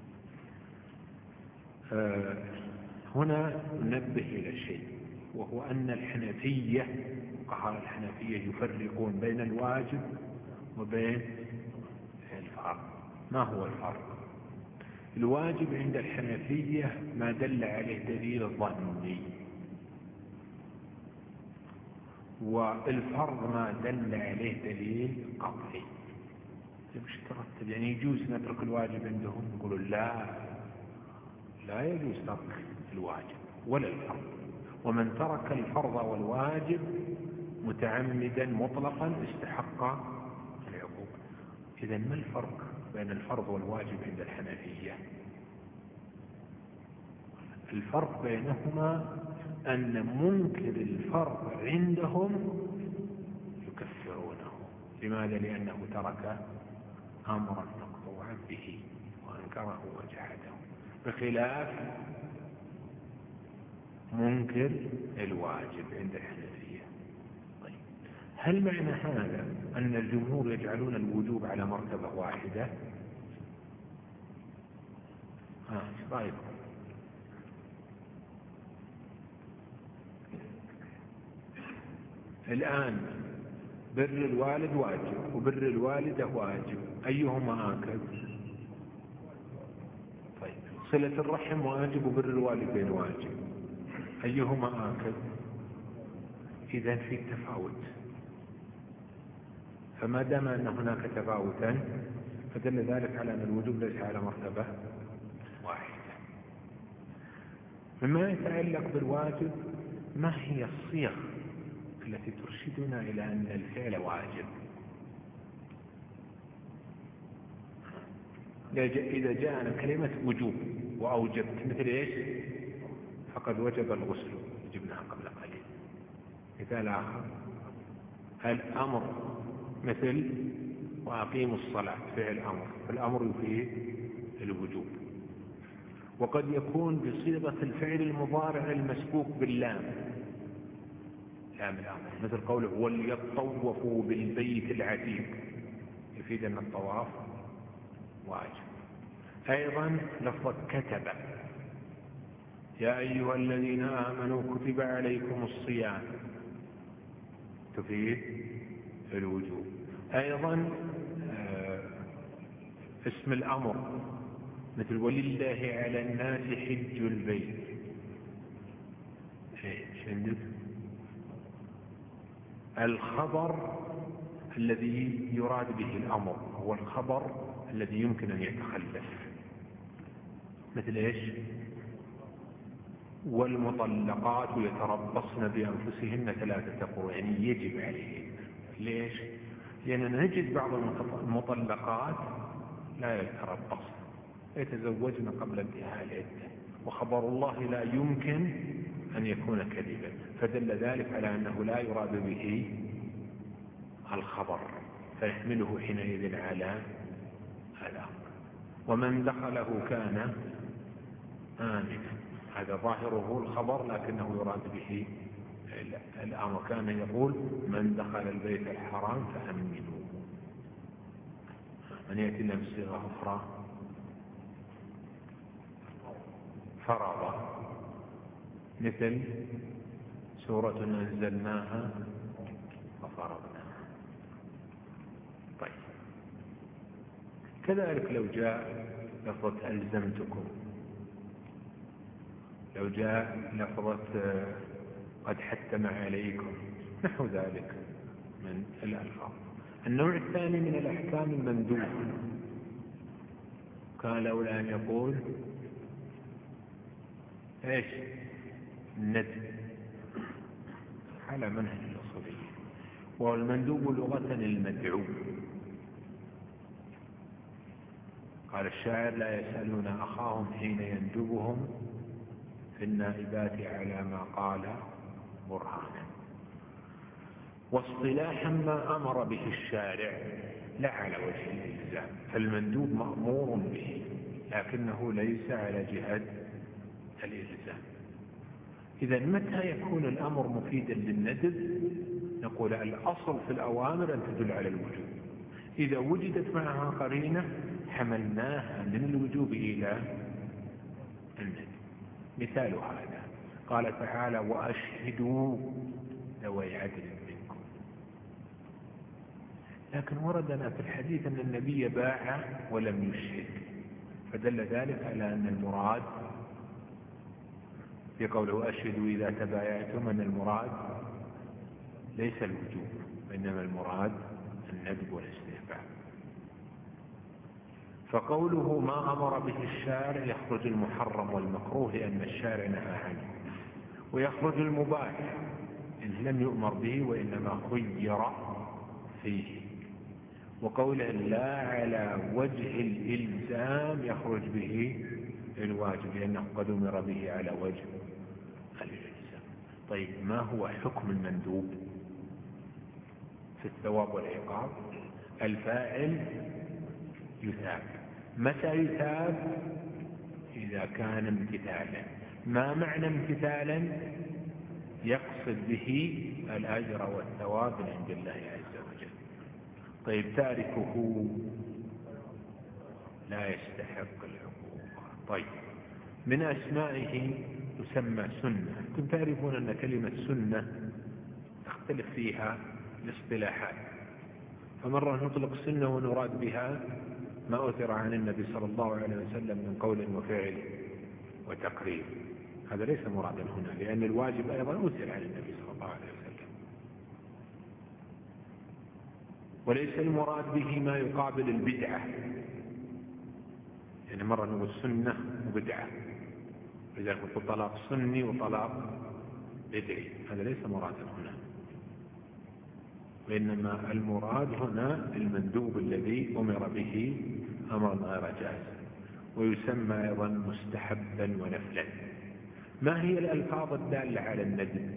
آه هنا ننبه إلى شيء، وهو أن الحنفية، فقهاء الحنفية يفرقون بين الواجب وبين الفرض. ما هو الفرق؟ الواجب عند الحنفية ما دل عليه دليل ظني، والفرض ما دل عليه دليل قطعي. مش ترتب، يعني يجوز نترك الواجب عندهم؟ يقولوا لا، لا يجوز ترك الواجب ولا الفرض. ومن ترك الفرض والواجب متعمدا مطلقا استحق العقوبة. إذن ما الفرق بين الفرض والواجب عند الحنفية؟ الفرق بينهما أن منكر الفرض عندهم يكفرونه. لماذا؟ لأنه ترك أمرا مقطوعا به وأنكره وجحده، بخلاف منكر الواجب عند الحنفية. طيب، هل معنى هذا أن الجمهور يجعلون الوجوب على مرتبة واحدة؟ ها ايش رايكم؟ الآن بر الوالد واجب وبر الوالدة واجب، أيهما آكد؟ طيب، صلة الرحم واجب وبر الوالدين واجب، أيهما آكد؟ إذن في تفاوت. فما دام أن هناك تفاوتا فدل ذلك على أن الوجوب ليس على مرتبة واحدة. مما يتعلق بالواجب، ما هي الصيغ التي ترشدنا إلى أن الفعل واجب؟ إذا جاءنا كلمة وجوب وأوجبت مثل إيش؟ فقد وجب الغسل، جبناها قبل قليل. مثال آخر الأمر مثل وأقيموا الصلاة، فعل أمر، فالأمر يفيد الوجوب. وقد يكون بصيغة الفعل المضارع المسبوق باللام، لام الأمر، مثل قوله وليطوفوا بالبيت العتيق، يفيد أن الطواف واجب. أيضا لفظة كتب، يا أيها الذين آمنوا كتب عليكم الصيام، تفيد الوجوب. أيضا اسم الأمر مثل ولله على الناس حج البيت، ايش عندك؟ الخبر الذي يراد به الأمر هو الخبر الذي يمكن أن يتخلف، مثل ايش؟ والمطلقات يتربصن بأنفسهن ثلاثة قروء، يعني يجب عليهن. ليش؟ لأننا نجد بعض المطلقات لا يتربصن، يتزوجن قبل انتهاء العدة، وخبر الله لا يمكن أن يكون كذبا، فدل ذلك على أنه لا يراد به الخبر، فيحمله حينئذ على الأمر. ومن دخله كان آمنا، هذا ظاهره الخبر لكنه يراد به الأمر. كان يقول من دخل البيت الحرام فأمنوا. من يأتينا بصيغة أخرى؟ فرض، مثل سورة أنزلناها وفرضناها. طيب، كذلك لو جاء لفظة ألزمتكم، لو جاء لفظة قد حتم عليكم، نحو ذلك من الألفاظ. النوع الثاني من الأحكام المندوبة، كان لولا أن يقول ايش؟ الندب على منهج الأصوليين. والمندوب لغة المدعو. قال الشاعر لا يسألون أخاهم حين يندبهم في النائبات على ما قال برهانا. واصطلاحا ما أمر به الشارع لا على وجه الإلزام، فالمندوب مأمور به لكنه ليس على جهة الإلزام. إذا متى يكون الأمر مفيدا للندب؟ نقول الأصل في الأوامر أن تدل على الوجوب، إذا وجدت معها قرينة حملناها من الوجوب إلى الندب. مثال هذا قال تعالى وأشهدوا ذوي عدل منكم، لكن وردنا في الحديث أن النبي باع ولم يشهد، فدل ذلك على أن المراد في قوله أشهدوا إذا تبايعتم أن المراد ليس الوجوب وإنما المراد الندب والاستحباب. فقوله ما أمر به الشارع يخرج المحرم والمكروه لأن الشارع نهى عنه، ويخرج المباح إن لم يؤمر به وإنما خير فيه. وقوله لا على وجه الإلزام يخرج به الواجب لأنه قد أمر به على وجه الإلزام. طيب، ما هو حكم المندوب في الثواب والعقاب؟ الفاعل يثاب. متى يثاب؟ إذا كان امتثالا. ما معنى امتثالا؟ يقصد به الأجر والثواب عند الله عز وجل. طيب، تاركه لا يستحق العقوبة. طيب، من أسمائه تسمى سنة. أنتم تعرفون أن كلمة سنة تختلف فيها الاصطلاحات، فمرة نطلق سنة ونراد بها ما أثر عن النبي صلى الله عليه وسلم من قول وفعل وتقرير، هذا ليس مرادا هنا، لأن الواجب أيضا أثر عن النبي صلى الله عليه وسلم. وليس المراد به ما يقابل البدعة، يعني مرة نقول سنة وبدعة، لذلك نقول طلاق سني وطلاق بدعي، هذا ليس مرادا هنا، وإنما المراد هنا المندوب الذي أمر به أمرا غير جائز، ويسمى أيضا مستحبا ونفلا. ما هي الألفاظ الدالة على الندب؟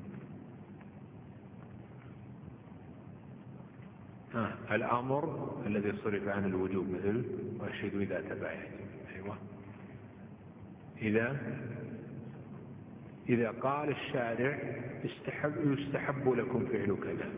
آه. الأمر الذي صرف عن الوجوب مثل وأشهدوا إذا تبايعتم. أيوة. إذا إذا قال الشارع استحب يستحب لكم فعل كذا،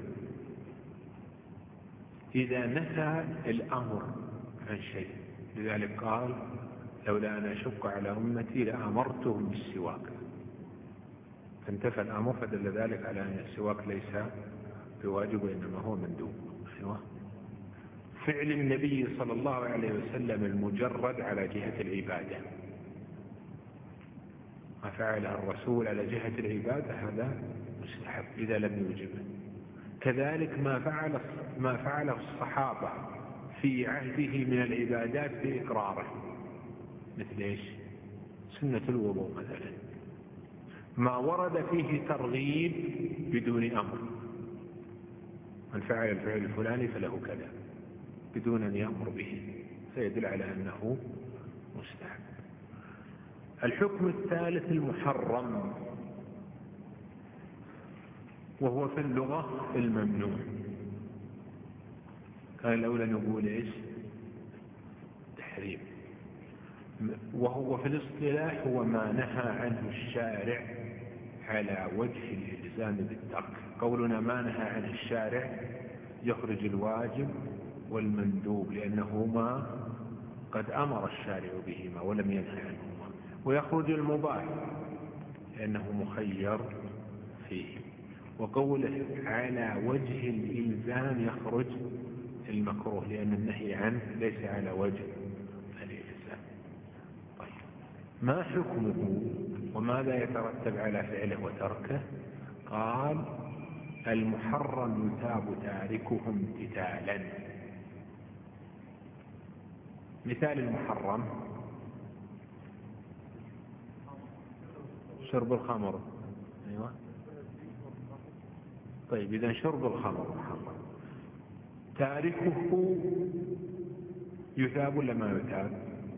إذا نفى الأمر عن شيء، لذلك قال لولا أن أشق على أمتي لأمرتهم بالسواك، فانتفى الأمر، فدل ذلك على أن السواك ليس بواجب وإنما هو مندوب. أيوة. فعل النبي صلى الله عليه وسلم المجرد على جهة العبادة، ما فعله الرسول على جهة العبادة هذا مستحب إذا لم يوجبه. كذلك ما فعل ما فعله الصحابة في عهده من العبادات بإقراره، مثل إيش؟ سنة الوضوء مثلا، ما ورد فيه ترغيب بدون أمر، من فعل الفعل الفلاني فله كذا بدون أن يأمر به، فيدل على أنه مستحب. الحكم الثالث المحرم، وهو في اللغة الممنوع. كان الأولى نقول إيش؟ تحريم. وهو في الاصطلاح هو ما نهى عنه الشارع على وجه الإلزام بالترك. قولنا ما نهى عنه الشارع يخرج الواجب والمندوب لأنهما قد أمر الشارع بهما ولم ينهى عنهما، ويخرج المباح لأنه مخير فيه. وقوله على وجه الإلزام يخرج المكروه لأن النهي عنه ليس على وجه الإلزام. طيب، ما حكمه وماذا يترتب على فعله وتركه؟ قال المحرم يثاب تاركه امتثالا. مثال المحرم شرب الخمر. أيوة. طيب، إذا شرب الخمر محرم، تاركه يثاب ولا ما يثاب؟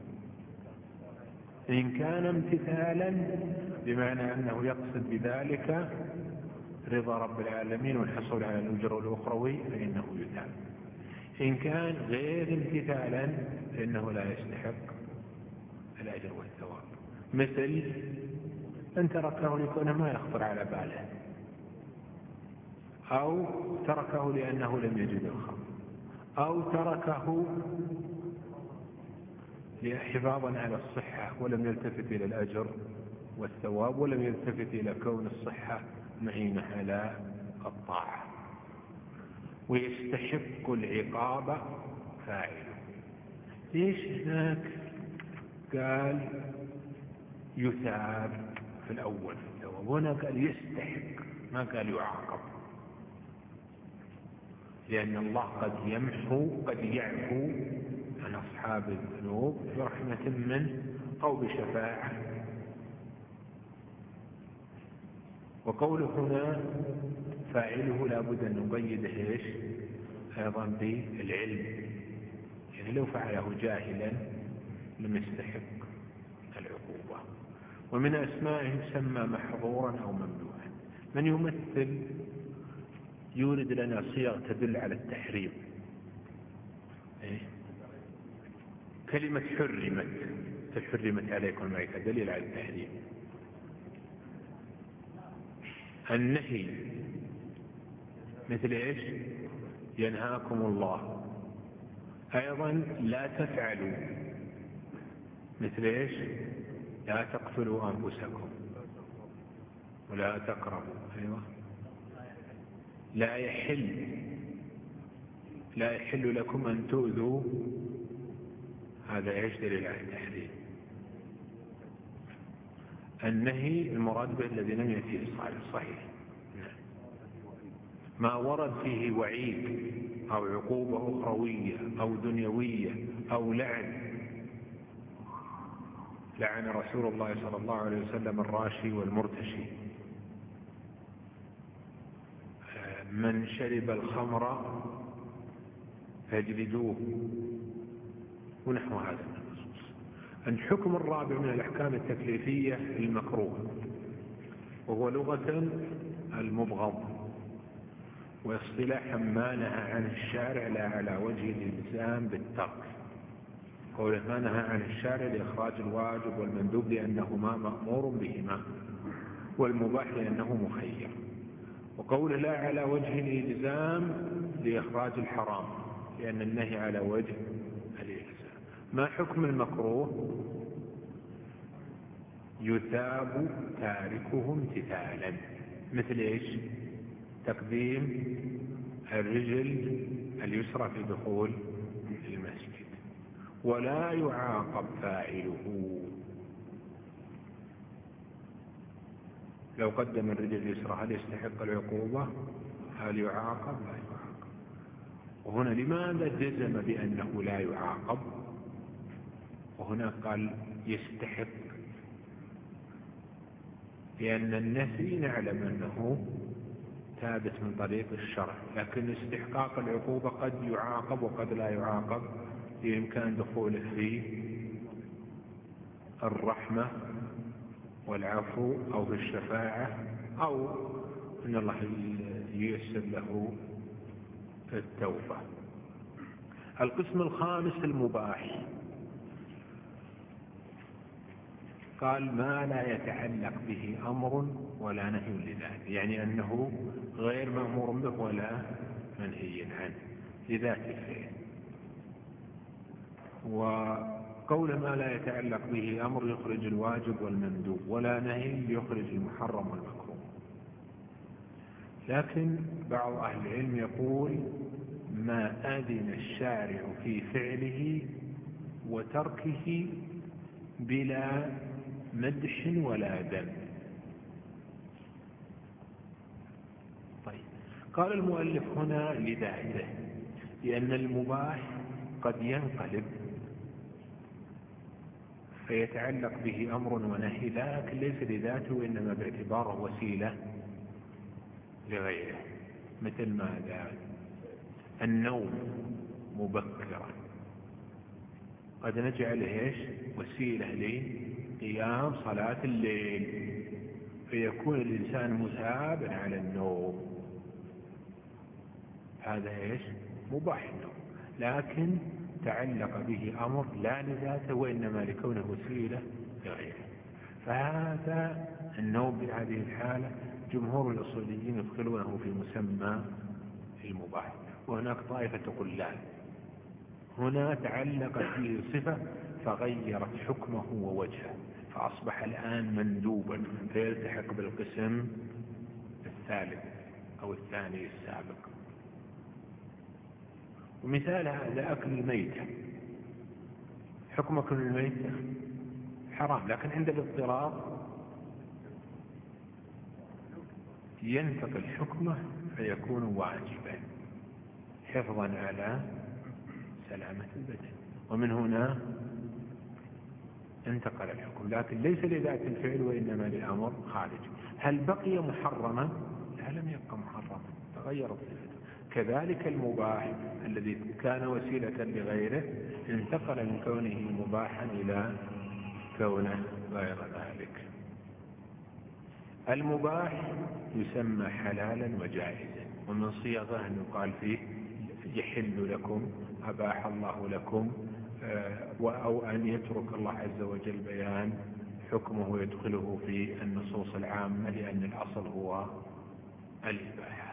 إن كان امتثالا بمعنى أنه يقصد بذلك رضا رب العالمين والحصول على الأجر الأخروي فإنه يثاب. إن كان غير امتثالا فإنه لا يستحق الأجر والثواب. مثل أن تركه لكونه ما يخطر على باله، أو تركه لأنه لم يجد الخمر، أو تركه حفاظا على الصحة ولم يلتفت إلى الأجر والثواب، ولم يلتفت إلى كون الصحة معينة على الطاعة، ويستحق العقاب فاعله. ليش هناك قال يثاب في الأول في الثواب، هنا قال يستحق ما قال يعاقب؟ لأن الله قد يمحو قد يعفو عن أصحاب الذنوب برحمة منه أو بشفاعة. وقوله هنا فاعله لا بد أن نقيده إيش؟ أيضا بالعلم، يعني لو فعله جاهلا لم يستحق العقوبة. ومن أسمائه يسمى محظورا أو ممنوعا. من يمثل يورد لنا صيغ تدل على التحريم. إيه؟ كلمة حرمت، تحرمت عليكم الميتة دليل على التحريم. النهي مثل إيش؟ ينهاكم الله. أيضا لا تفعلوا مثل إيش؟ لا تقتلوا أنفسكم ولا تقربوا. أيوة. لا يحل لا يحل لكم أن تؤذوا، هذا إيش؟ دليل على التحريم. النهي المراد به الذي لم يأتي صحيح. ما ورد فيه وعيد أو عقوبة أخروية أو دنيوية أو لعن. لعن رسول الله صلى الله عليه وسلم الراشي والمرتشي، من شرب الخمر فاجلدوه، ونحو هذا من النصوص. الحكم الرابع من الأحكام التكليفية المكروه، وهو لغة المبغض، واصطلاحا ما نهى عنه الشارع لا على وجه الإلزام بالترك. قوله ما نهى عن الشارع لإخراج الواجب والمندوب لأنهما مأمور بهما، والمباح لأنه مخير. وقوله لا على وجه الإلزام لإخراج الحرام لأن النهي على وجه الإلزام. ما حكم المكروه؟ يثاب تاركه امتثالا. مثل إيش؟ تقديم الرجل اليسرى في دخول المسجد، ولا يعاقب فاعله. لو قدم الرجل اليسرى هل يستحق العقوبة؟ هل يعاقب؟ لا يعاقب. وهنا لماذا جزم بأنه لا يعاقب، وهنا قال يستحق؟ لأن النهي نعلم أنه ثابت من طريق الشرع، لكن استحقاق العقوبة قد يعاقب وقد لا يعاقب، بإمكان دخوله في الرحمة والعفو أو في الشفاعة، أو أن الله ييسر له التوبة. القسم الخامس المباح، قال ما لا يتعلق به أمر ولا نهي لذاته، يعني أنه غير مأمور به ولا منهي عنه لذات الفعل. وقول ما لا يتعلق به أمر يخرج الواجب والمندوب، ولا نهي يخرج المحرم والمكروه. لكن بعض أهل العلم يقول ما أذن الشارع في فعله وتركه بلا مدح ولا ذم. طيب، قال المؤلف هنا لذاته، لأن المباح قد ينقلب فيتعلق به أمر ونهي، لكن ليس لذاته وإنما باعتباره وسيلة لغيره. مثل ماذا؟ النوم مبكرا قد نجعله إيش؟ وسيلة لقيام صلاة الليل، فيكون الإنسان مثابا على النوم، هذا إيش؟ مباح النوم، لكن تعلق به أمر لا لذاته وإنما لكونه وسيلة لغيره. فهذا النوم بهذه الحالة جمهور الأصوليين يدخلونه في مسمى المباح. وهناك طائفة تقول لا، هنا تعلقت به صفة فغيرت حكمه ووجهه، فأصبح الآن مندوبا فيلتحق بالقسم الثالث أو الثاني السابق. ومثال هذا أكل الميتة، حكم أكل الميتة حرام، لكن عند الاضطرار ينتقل حكمه فيكون واجبا حفظا على سلامة البدن، ومن هنا انتقل الحكم، لكن ليس لذات الفعل وإنما لأمر خارج. هل بقي محرما؟ لا، لم يبقى محرما، تغيرت صفته. كذلك المباح الذي كان وسيلة لغيره انتقل من كونه مباحا إلى كونه غير ذلك. المباح يسمى حلالا وجائزا، ومن صيغه أن يقال فيه يحل لكم، أباح الله لكم، أو أن يترك الله عز وجل بيان حكمه ويدخله في النصوص العامة، لأن الأصل هو الإباحة.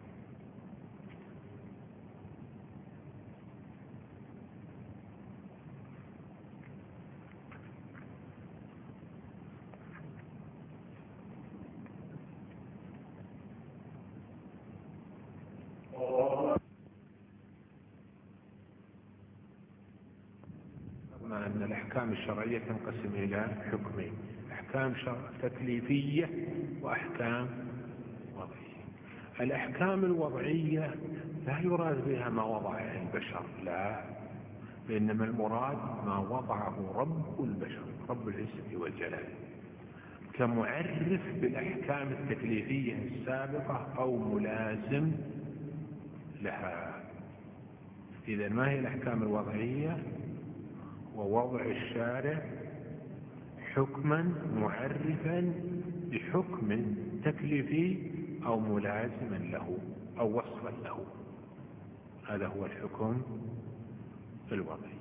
أن الأحكام الشرعية تنقسم إلى حكمين: أحكام تكليفية وأحكام وضعية. الأحكام الوضعية لا يراد بها ما وضعه البشر، لا، وإنما المراد ما وضعه رب البشر، رب العزة والجلال، كمعرف بالأحكام التكليفية السابقة أو ملازم لها. إذن ما هي الأحكام الوضعية؟ ووضع الشارع حكما معرفا بحكم تكليفي أو ملازما له أو وصفا له، هذا هو الحكم الوضعي.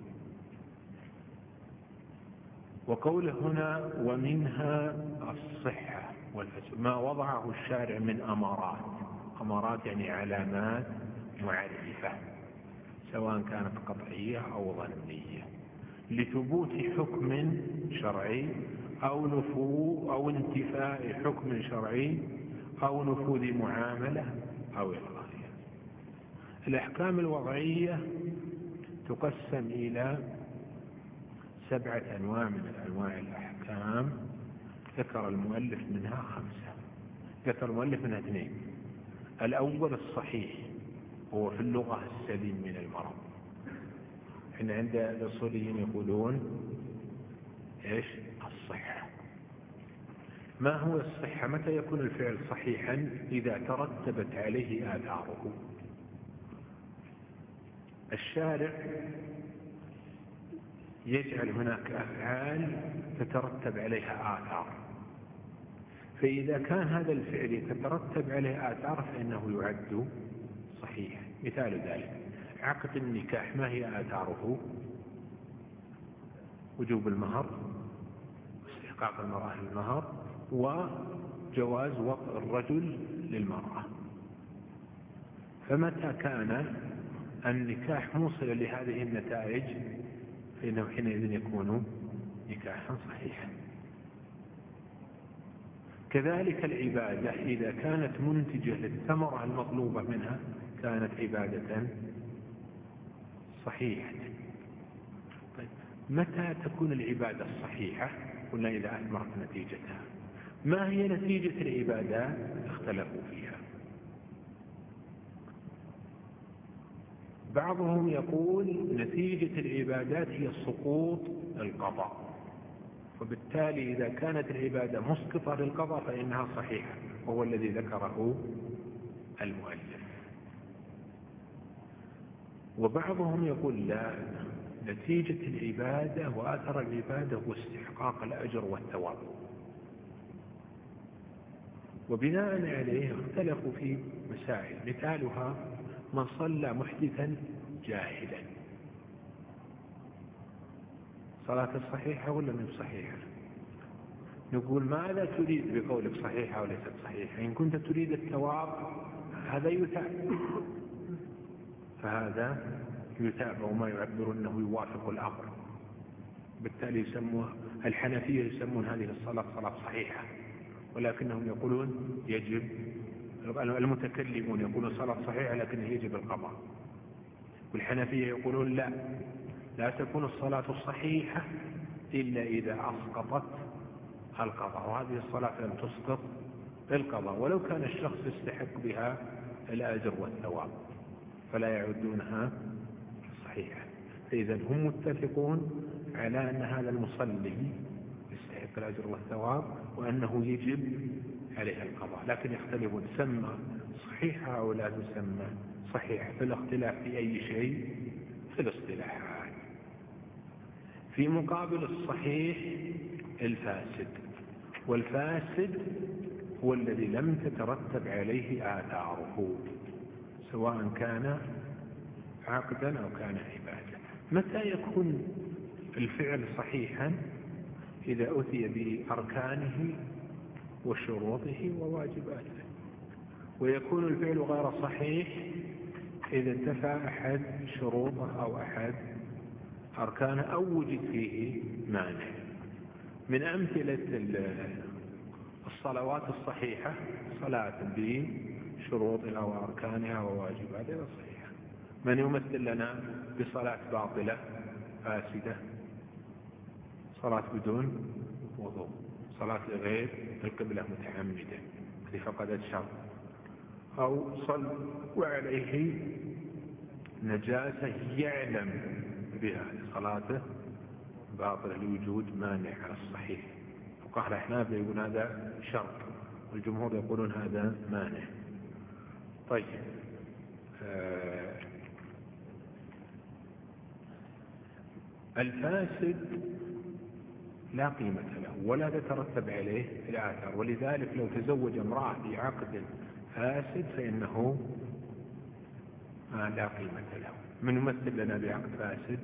وقوله هنا ومنها الصحة والفساد، ما وضعه الشارع من أمارات، أمارات يعني علامات معرفة سواء كانت قطعية أو ظنية، لثبوت حكم شرعي أو نفوذ أو انتفاء حكم شرعي أو نفوذ معاملة أو إلغائها. الأحكام الوضعية تقسم إلى سبعة أنواع من أنواع الأحكام، ذكر المؤلف منها خمسة، ذكر المؤلف منها اثنين. الأول الصحيح، هو في اللغة السليم من المرض. احنا عند الأصوليين يقولون ايش؟ الصحة. ما هو الصحة؟ متى يكون الفعل صحيحا؟ إذا ترتبت عليه آثاره. الشارع يجعل هناك أفعال تترتب عليها آثار، فإذا كان هذا الفعل يترتب عليه آثار فإنه يعد صحيحا. مثال ذلك عقد النكاح، ما هي آثاره؟ وجوب المهر، استحقاق المرأة للمهر، وجواز وطء الرجل للمرأة. فمتى كان النكاح موصلا لهذه النتائج فإنه حينئذ يكون نكاحا صحيحا. كذلك العبادة إذا كانت منتجة للثمرة المطلوبة منها كانت عبادة صحيحة. طيب متى تكون العبادة الصحيحة؟ قلنا إذا أثمرت نتيجتها. ما هي نتيجة العبادات؟ اختلفوا فيها. بعضهم يقول نتيجة العبادات هي سقوط القضاء، وبالتالي إذا كانت العبادة مسقطة للقضاء فإنها صحيحة، وهو الذي ذكره المؤلف. وبعضهم يقول لا، نتيجة العبادة وأثر العبادة هو استحقاق الأجر والثواب. وبناء عليه اختلفوا في مسائل، مثالها من صلى محدثا جاهلا، صلاة صحيحة ولا من صحيحة؟ نقول ماذا تريد بقولك صحيحة وليست صحيحة؟ إن كنت تريد الثواب هذا يتابع، فهذا يتابع وما يعبر أنه يوافق الأمر. بالتالي يسموه الحنفية يسمون هذه الصلاة صلاة صحيحة، ولكنهم يقولون يجب، المتكلمون يقولون صلاة صحيحة لكن يجب القضاء. والحنفية يقولون لا، لا تكون الصلاة الصحيحة إلا إذا أسقطت القضاء، وهذه الصلاة لم تسقط القضاء ولو كان الشخص يستحق بها الأجر والثواب، فلا يعدونها صحيحة. فإذا هم متفقون على أن هذا المصلي يستحق الأجر والثواب وأنه يجب عليه القضاء، لكن يختلفون تسمى صحيحة أو لا تسمى صحيحة، في الاختلاف في أي شيء في الاصطلاحات. في مقابل الصحيح الفاسد، والفاسد هو الذي لم تترتب عليه آثاره سواء كان عقدا أو كان عبادة. متى يكون الفعل صحيحا؟ إذا أتي بأركانه وشروطه وواجباته. ويكون الفعل غير صحيح إذا انتفى أحد شروطه أو أحد أركانه أو وجد فيه مانع. من أمثلة الصلوات الصحيحة صلاة بشروطها وأركانها وواجباتها صحيحة. من يمثل لنا بصلاة باطلة فاسدة؟ صلاة بدون وضوء، صلاة غير القبلة متعمدة، هذه فقدت شرط. أو صل وعليه نجاسة يعلم بها صلاته باطلة لوجود مانع على الصحيح. فقهاء الأحناف يقولون هذا شرط، والجمهور يقولون هذا مانع. طيب آه الفاسد لا قيمة له ولا تترتب عليه الآثار، ولذلك لو تزوج امرأة بعقد فاسد فإنه آه لا قيمة له. من يمثل لنا بعقد فاسد؟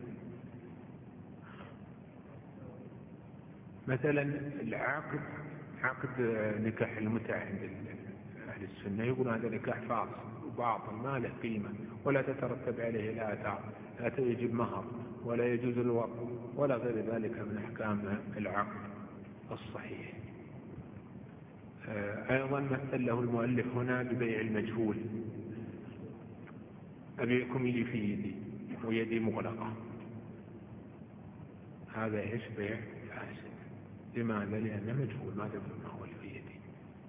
مثلا العقد عقد نكاح المتعة عند أهل السنة يقول هذا نكاح فاسد وباطل ما له قيمة ولا تترتب عليه الآثار، لا يجب مهر ولا يجوز الوطء ولا غير ذلك من أحكام العقد الصحيح. أيضا مثل له المؤلف هنا ببيع المجهول، أبيعكم لي في يدي ويدي مغلقة، هذا إيش؟ بيع فاسد. لماذا؟ لأنه مجهول ما تدري ما هو في يدي.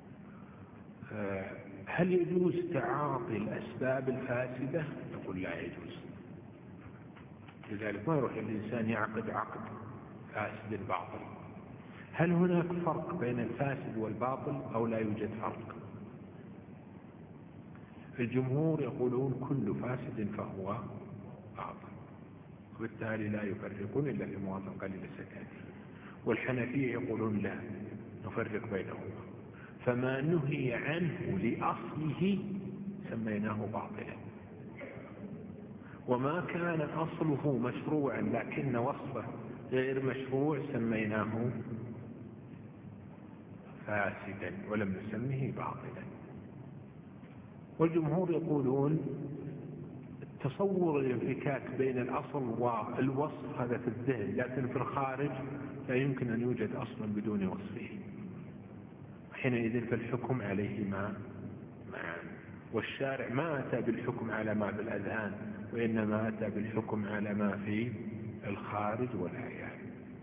هل يجوز تعاطي الأسباب الفاسدة؟ نقول لا يجوز. لذلك ما يروح الإنسان يعقد عقد فاسد الباطل. هل هناك فرق بين الفاسد والباطل أو لا يوجد فرق؟ الجمهور يقولون كل فاسد فهو باطل، وبالتالي لا يفرقون إلا في مواطن قليل السكاتي. والحنفية يقولون لا نفرق بينهما، فما نهي عنه لأصله سميناه باطلا، وما كان أصله مشروعا لكن وصفه غير مشروع سميناه فاسدا ولم نسميه باطلا. والجمهور يقولون تصور الانفكاك بين الأصل والوصف هذا في الذهن، لكن في الخارج لا يمكن أن يوجد أصلا بدون وصفه، حينئذ فالحكم عليهما معا. والشارع ما أتى بالحكم على ما في الأذهان، وإنما أتى بالحكم على ما في الخارج والعيان.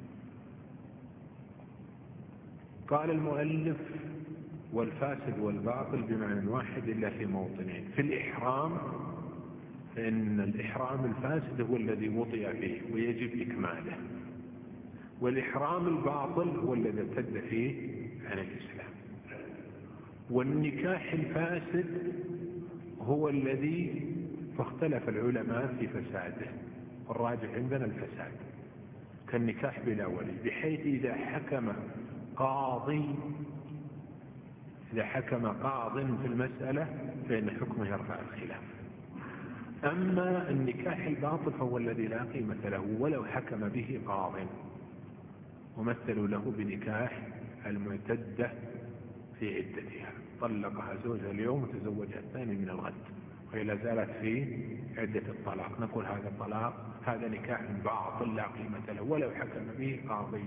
قال المؤلف والفاسد والباطل بمعنى واحد إلا في موطنين. في الإحرام فإن الإحرام الفاسد هو الذي وطئ فيه ويجب إكماله، والإحرام الباطل هو الذي ارتد فيه عن الإسلام. والنكاح الفاسد هو الذي فاختلف العلماء في فساده، والراجح عندنا الفساد كالنكاح بلا ولي، بحيث إذا حكم قاضي إذا حكم قاض في المسألة فإن حكمه يرفع الخلاف. أما النكاح الباطل فهو الذي لا قيمة له ولو حكم به قاض، ومثلوا له بنكاح المعتدة في عدتها، طلقها زوجها اليوم وتزوجها الثاني من الغد وهي لا زالت في عدة الطلاق، نقول هذا الطلاق هذا نكاح باطل لا قيمة له ولو حكم به قاضي.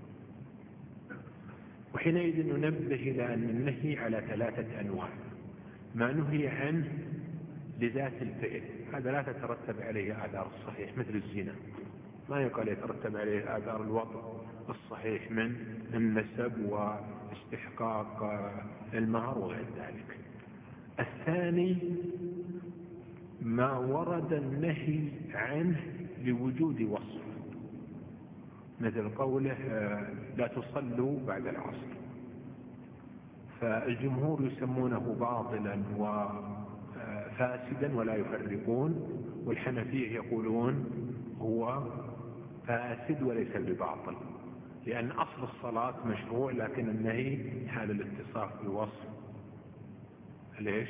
وحينئذ ننبه إلى أن النهي على ثلاثة أنواع: ما نهي عنه لذات الفعل هذا لا تترتب عليه آثار الصحيح مثل الزنا، ما يقال يترتب عليه آثار الوضع الصحيح من النسب واستحقاق المهر وغير ذلك. الثاني ما ورد النهي عنه لوجود وصف، مثل قوله لا تصلوا بعد العصر، فالجمهور يسمونه باطلا وفاسدا ولا يفرقون، والحنفية يقولون هو فاسد وليس بباطل، لأن أصل الصلاة مشروع لكن النهي حال الاتصاف بالوصف ليش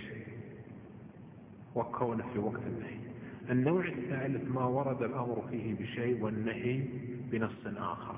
وكونه في وقت النهي. النوع الثالث ما ورد الأمر فيه بشيء والنهي بنص آخر،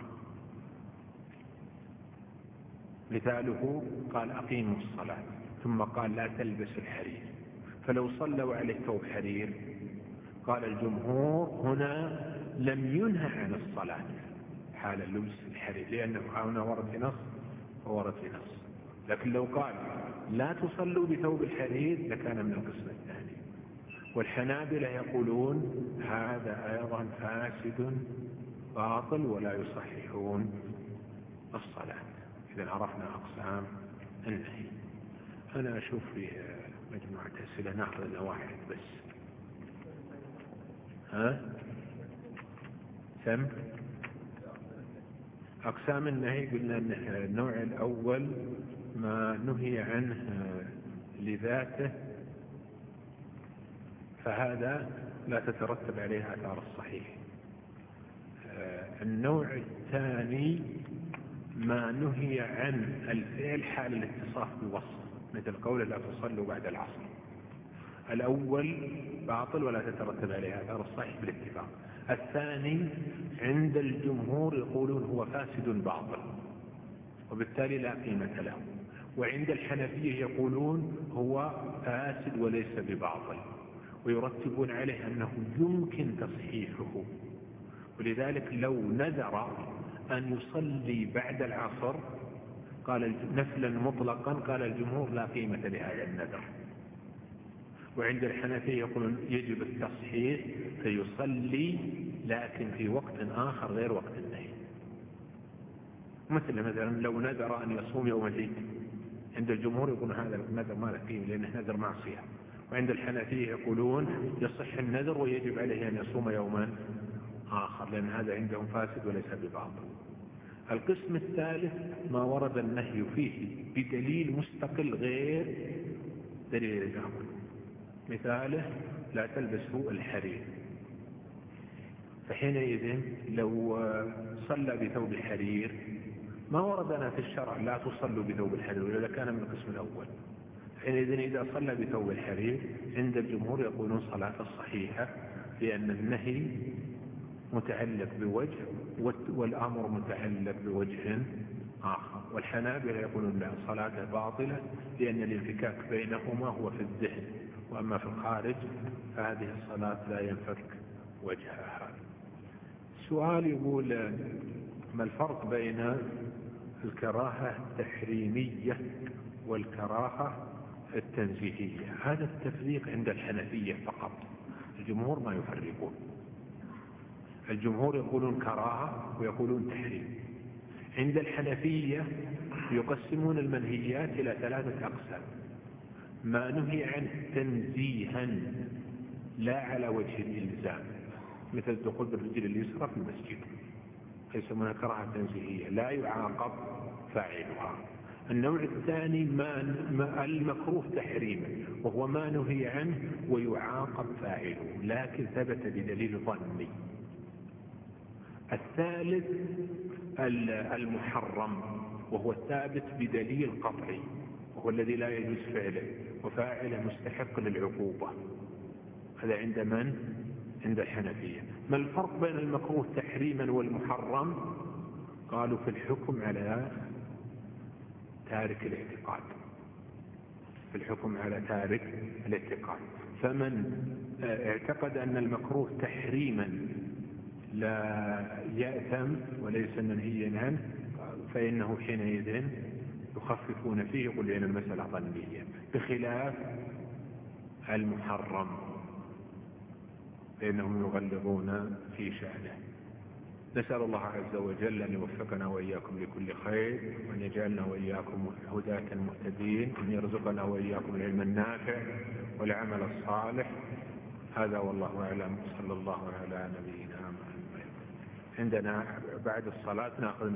مثاله قال أقيموا الصلاة ثم قال لا تلبسوا الحرير، فلو صلوا عليه ثوب حرير قال الجمهور هنا لم ينهى عن الصلاة حال اللبس الحرير، لأنه هنا ورد في نص وورد في نص. لكن لو قال لا تصلوا بثوب الحرير لكان من القسم الثاني. والحنابلة يقولون هذا أيضا فاسد باطل ولا يصححون الصلاة. إذن عرفنا أقسام النهي. أنا أشوف في مجموعة أسئلة نأخذ لنا واحد بس. ها؟ سم؟ أقسام النهي قلنا أن النوع الأول ما نهي عنه لذاته فهذا لا تترتب عليه آثار الصحيح. النوع الثاني ما نهي عن الفعل حال الاتصاف بوصف، مثل قول لا تصلوا بعد العصر. الأول باطل ولا تترتب عليه آثار الصحيح بالاتفاق. الثاني عند الجمهور يقولون هو فاسد باطل وبالتالي لا قيمة له، وعند الحنفية يقولون هو فاسد وليس بباطل، ويرتبون عليه أنه يمكن تصحيحه. ولذلك لو نذر أن يصلي بعد العصر قال نفلا مطلقا قال الجمهور لا قيمة لهذا النذر. وعند الحنفية يقولون يجب التصحيح فيصلي لكن في وقت آخر غير وقت النهي. مثل مثلا لو نذر أن يصوم يوم العيد، عند الجمهور يقولون هذا النذر ما له قيمة لأنه نذر معصية، وعند الحنفية يقولون يصح النذر ويجب عليه أن يصوم يوما آخر لأن هذا عندهم فاسد وليس بباطل. القسم الثالث ما ورد النهي فيه بدليل مستقل غير دليل الأمر، مثاله لا تلبسوا الحرير، فحينئذ لو صلى بثوب الحرير ما وردنا في الشرع لا تصلوا بثوب الحرير ولا كان من القسم الأول. حينئذ إذا صلى بثوب الحرير عند الجمهور يقولون صلاة الصحيحة لأن النهي متعلق بوجه والأمر متعلق بوجه آخر. والحنابلة يقولون لا صلاة باطلة لأن الانفكاك بينهما هو في الذهن، وأما في الخارج فهذه الصلاة لا ينفك وجهها. سؤال يقول ما الفرق بين الكراهة التحريمية والكراهة التنزيهية؟ هذا التفريق عند الحنفية فقط، الجمهور ما يفرقون. الجمهور يقولون كراهة ويقولون تحريم. عند الحنفية يقسمون المنهيات إلى ثلاثة أقسام: ما نهي عنه تنزيها لا على وجه الإلزام، مثل دخول بالرجل اليسرى في المسجد، يسمونها كراهة تنزيهية لا يعاقب فاعلها. النوع الثاني ما المكروه تحريما، وهو ما نهي عنه ويعاقب فاعله لكن ثبت بدليل ظني. الثالث المحرم، وهو الثابت بدليل قطعي، وهو الذي لا يجوز فعله وفاعله مستحق للعقوبة. هذا عند من؟ عند الحنفية. ما الفرق بين المكروه تحريما والمحرم؟ قالوا في الحكم على تارك الاعتقاد، في الحكم على تارك الاعتقاد. فمن اعتقد أن المكروه تحريما لا يأثم وليس منهيا عنه فإنه حينئذ يخففون فيه، يقول لأن المسألة ظنية، بخلاف المحرم فإنهم يغلظون في شأنه. نسأل الله عز وجل أن يوفقنا وإياكم لكل خير، وأن يجعلنا وإياكم هداة مهتدين، وأن يرزقنا وإياكم العلم النافع والعمل الصالح. هذا والله أعلم، صلى الله على نبينا محمد. عندنا بعد الصلاة نأخذ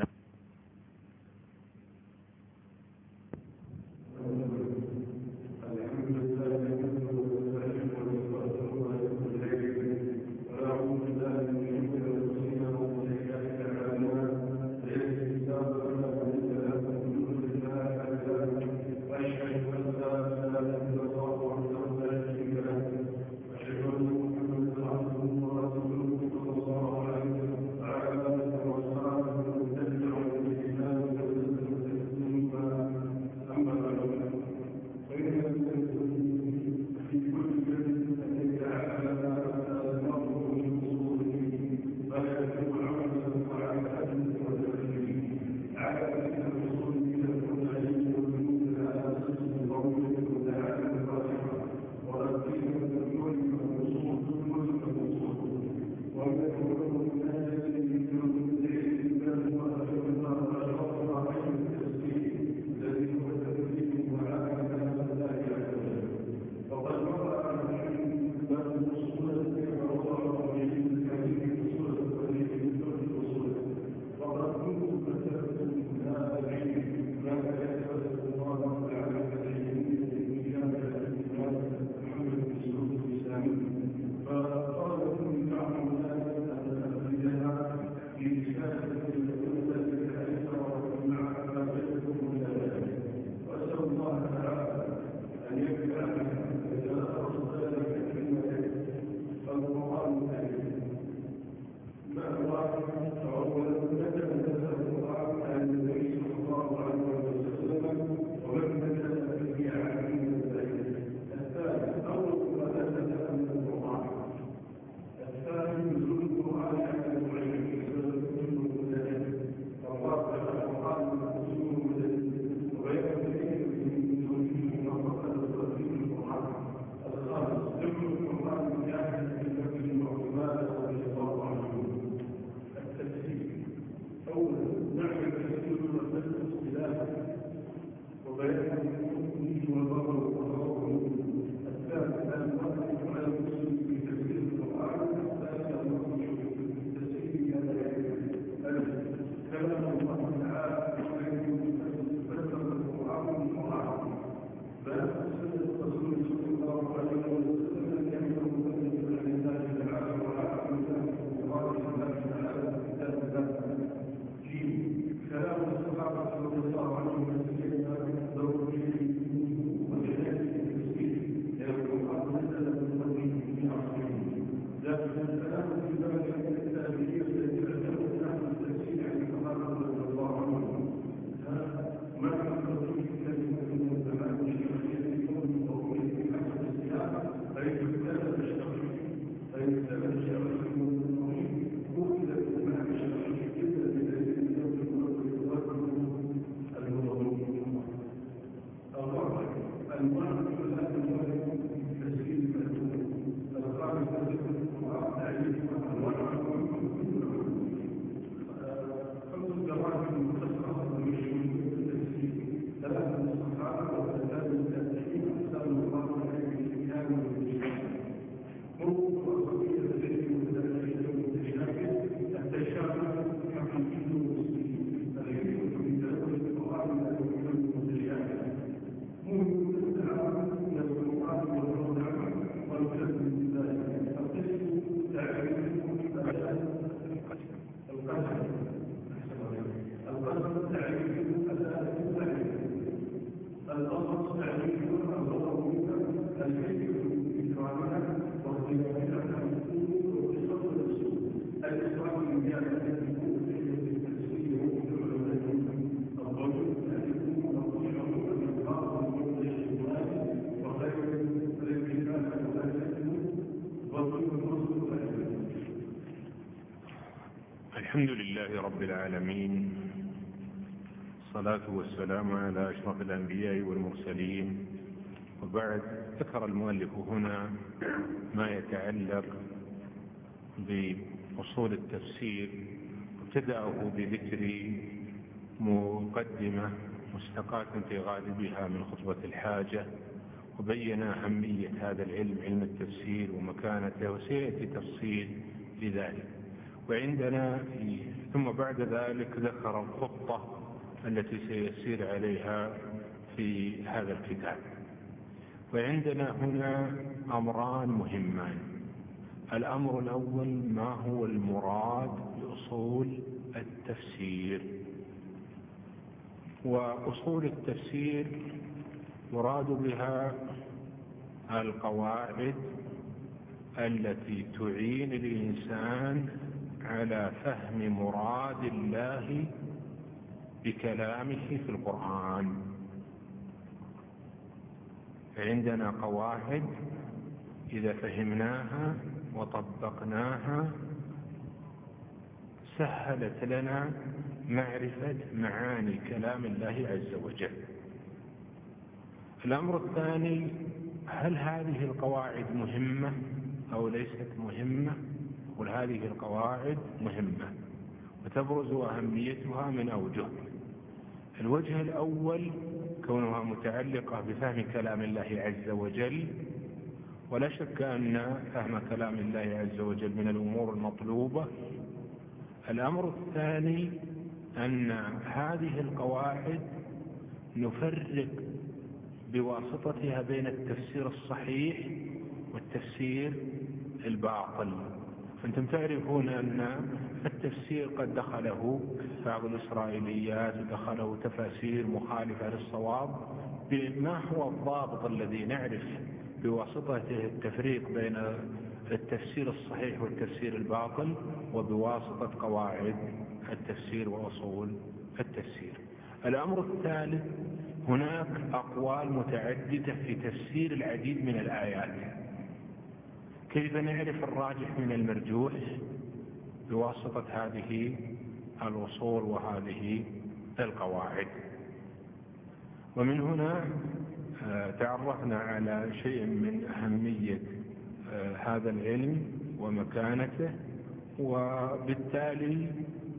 الحمد لله رب العالمين، الصلاة والسلام على أشرف الأنبياء والمرسلين، وبعد. ذكر المؤلف هنا ما يتعلق بأصول التفسير، ابتدأه بذكر مقدمة مستقاة في غالبها من خطبة الحاجة، وبين أهمية هذا العلم، علم التفسير، ومكانته، وسيأتي تفصيل لذلك. وعندنا ثم بعد ذلك ذكر الخطة التي سيسير عليها في هذا الكتاب. وعندنا هنا أمران مهمان. الأمر الأول ما هو المراد بأصول التفسير. وأصول التفسير مراد بها القواعد التي تعين الإنسان على فهم مراد الله بكلامه في القرآن. عندنا قواعد إذا فهمناها وطبقناها سهلت لنا معرفة معاني كلام الله عز وجل. الأمر الثاني، هل هذه القواعد مهمة أو ليست مهمة؟ قل هذه القواعد مهمة، وتبرز أهميتها من أوجه. الوجه الأول كونها متعلقة بفهم كلام الله عز وجل، ولا شك أن فهم كلام الله عز وجل من الأمور المطلوبة. الأمر الثاني أن هذه القواعد نفرق بواسطتها بين التفسير الصحيح والتفسير الباطل. فأنتم تعرفون أن التفسير قد دخله بعض الإسرائيليات، ودخله تفاسير مخالفة للصواب. ما هو الضابط الذي نعرف بواسطته التفريق بين التفسير الصحيح والتفسير الباطل؟ وبواسطة قواعد التفسير وأصول التفسير. الأمر الثالث، هناك أقوال متعددة في تفسير العديد من الآيات. كيف نعرف الراجح من المرجوح؟ بواسطة هذه الأصول وهذه القواعد. ومن هنا تعرفنا على شيء من أهمية هذا العلم ومكانته، وبالتالي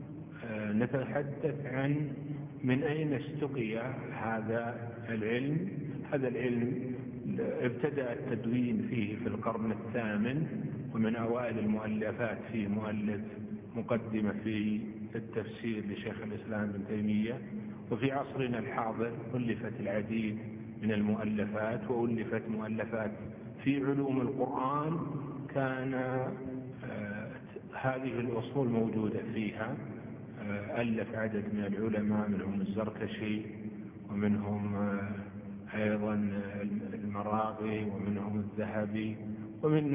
نتحدث عن من أين استقي هذا العلم. هذا العلم ابتدأ التدوين فيه في القرن الثامن، ومن أوائل المؤلفات فيه مؤلف مقدمة في التفسير لشيخ الإسلام ابن تيمية. وفي عصرنا الحاضر ألفت العديد من المؤلفات، وألفت مؤلفات في علوم القرآن كان هذه الأصول موجودة فيها. ألف عدد من العلماء، منهم الزركشي، ومنهم أيضا المراغي، ومنهم الذهبي، ومن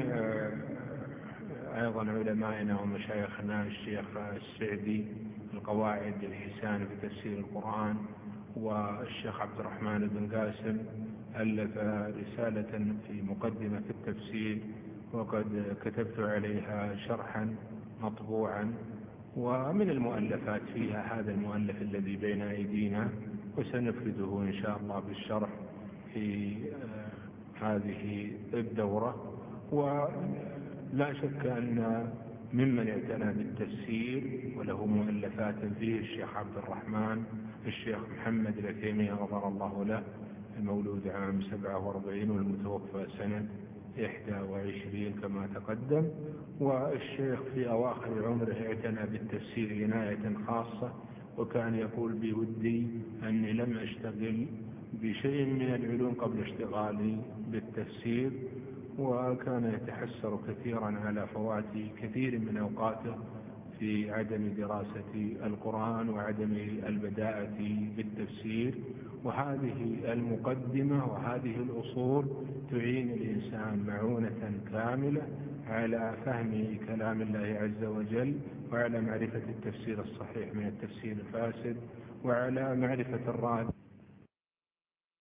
أيضا علمائنا ومشايخنا الشيخ السعدي القواعد الحسان في تفسير القرآن، والشيخ عبد الرحمن بن قاسم ألف رسالة في مقدمة التفسير، وقد كتبت عليها شرحا مطبوعا. ومن المؤلفات فيها هذا المؤلف الذي بين أيدينا، وسنفرده إن شاء الله بالشرح في هذه الدورة. ولا شك أن ممن اعتنى بالتفسير وله مؤلفات فيه الشيخ عبد الرحمن الشيخ محمد العثيمين غفر الله له، المولود عام سبعة وأربعين والمتوفى سنة إحدى وعشرين كما تقدم. والشيخ في أواخر عمره اعتنى بالتفسير عناية خاصة، وكان يقول بودي أني لم أشتغل بشيء من العلوم قبل اشتغالي بالتفسير، وكان يتحسر كثيرا على فوات كثير من أوقاته في عدم دراسة القرآن وعدم البداءة بالتفسير. وهذه المقدمة وهذه الأصول تعين الإنسان معونة كاملة على فهم كلام الله عز وجل، وعلى معرفة التفسير الصحيح من التفسير الفاسد، وعلى معرفة الراد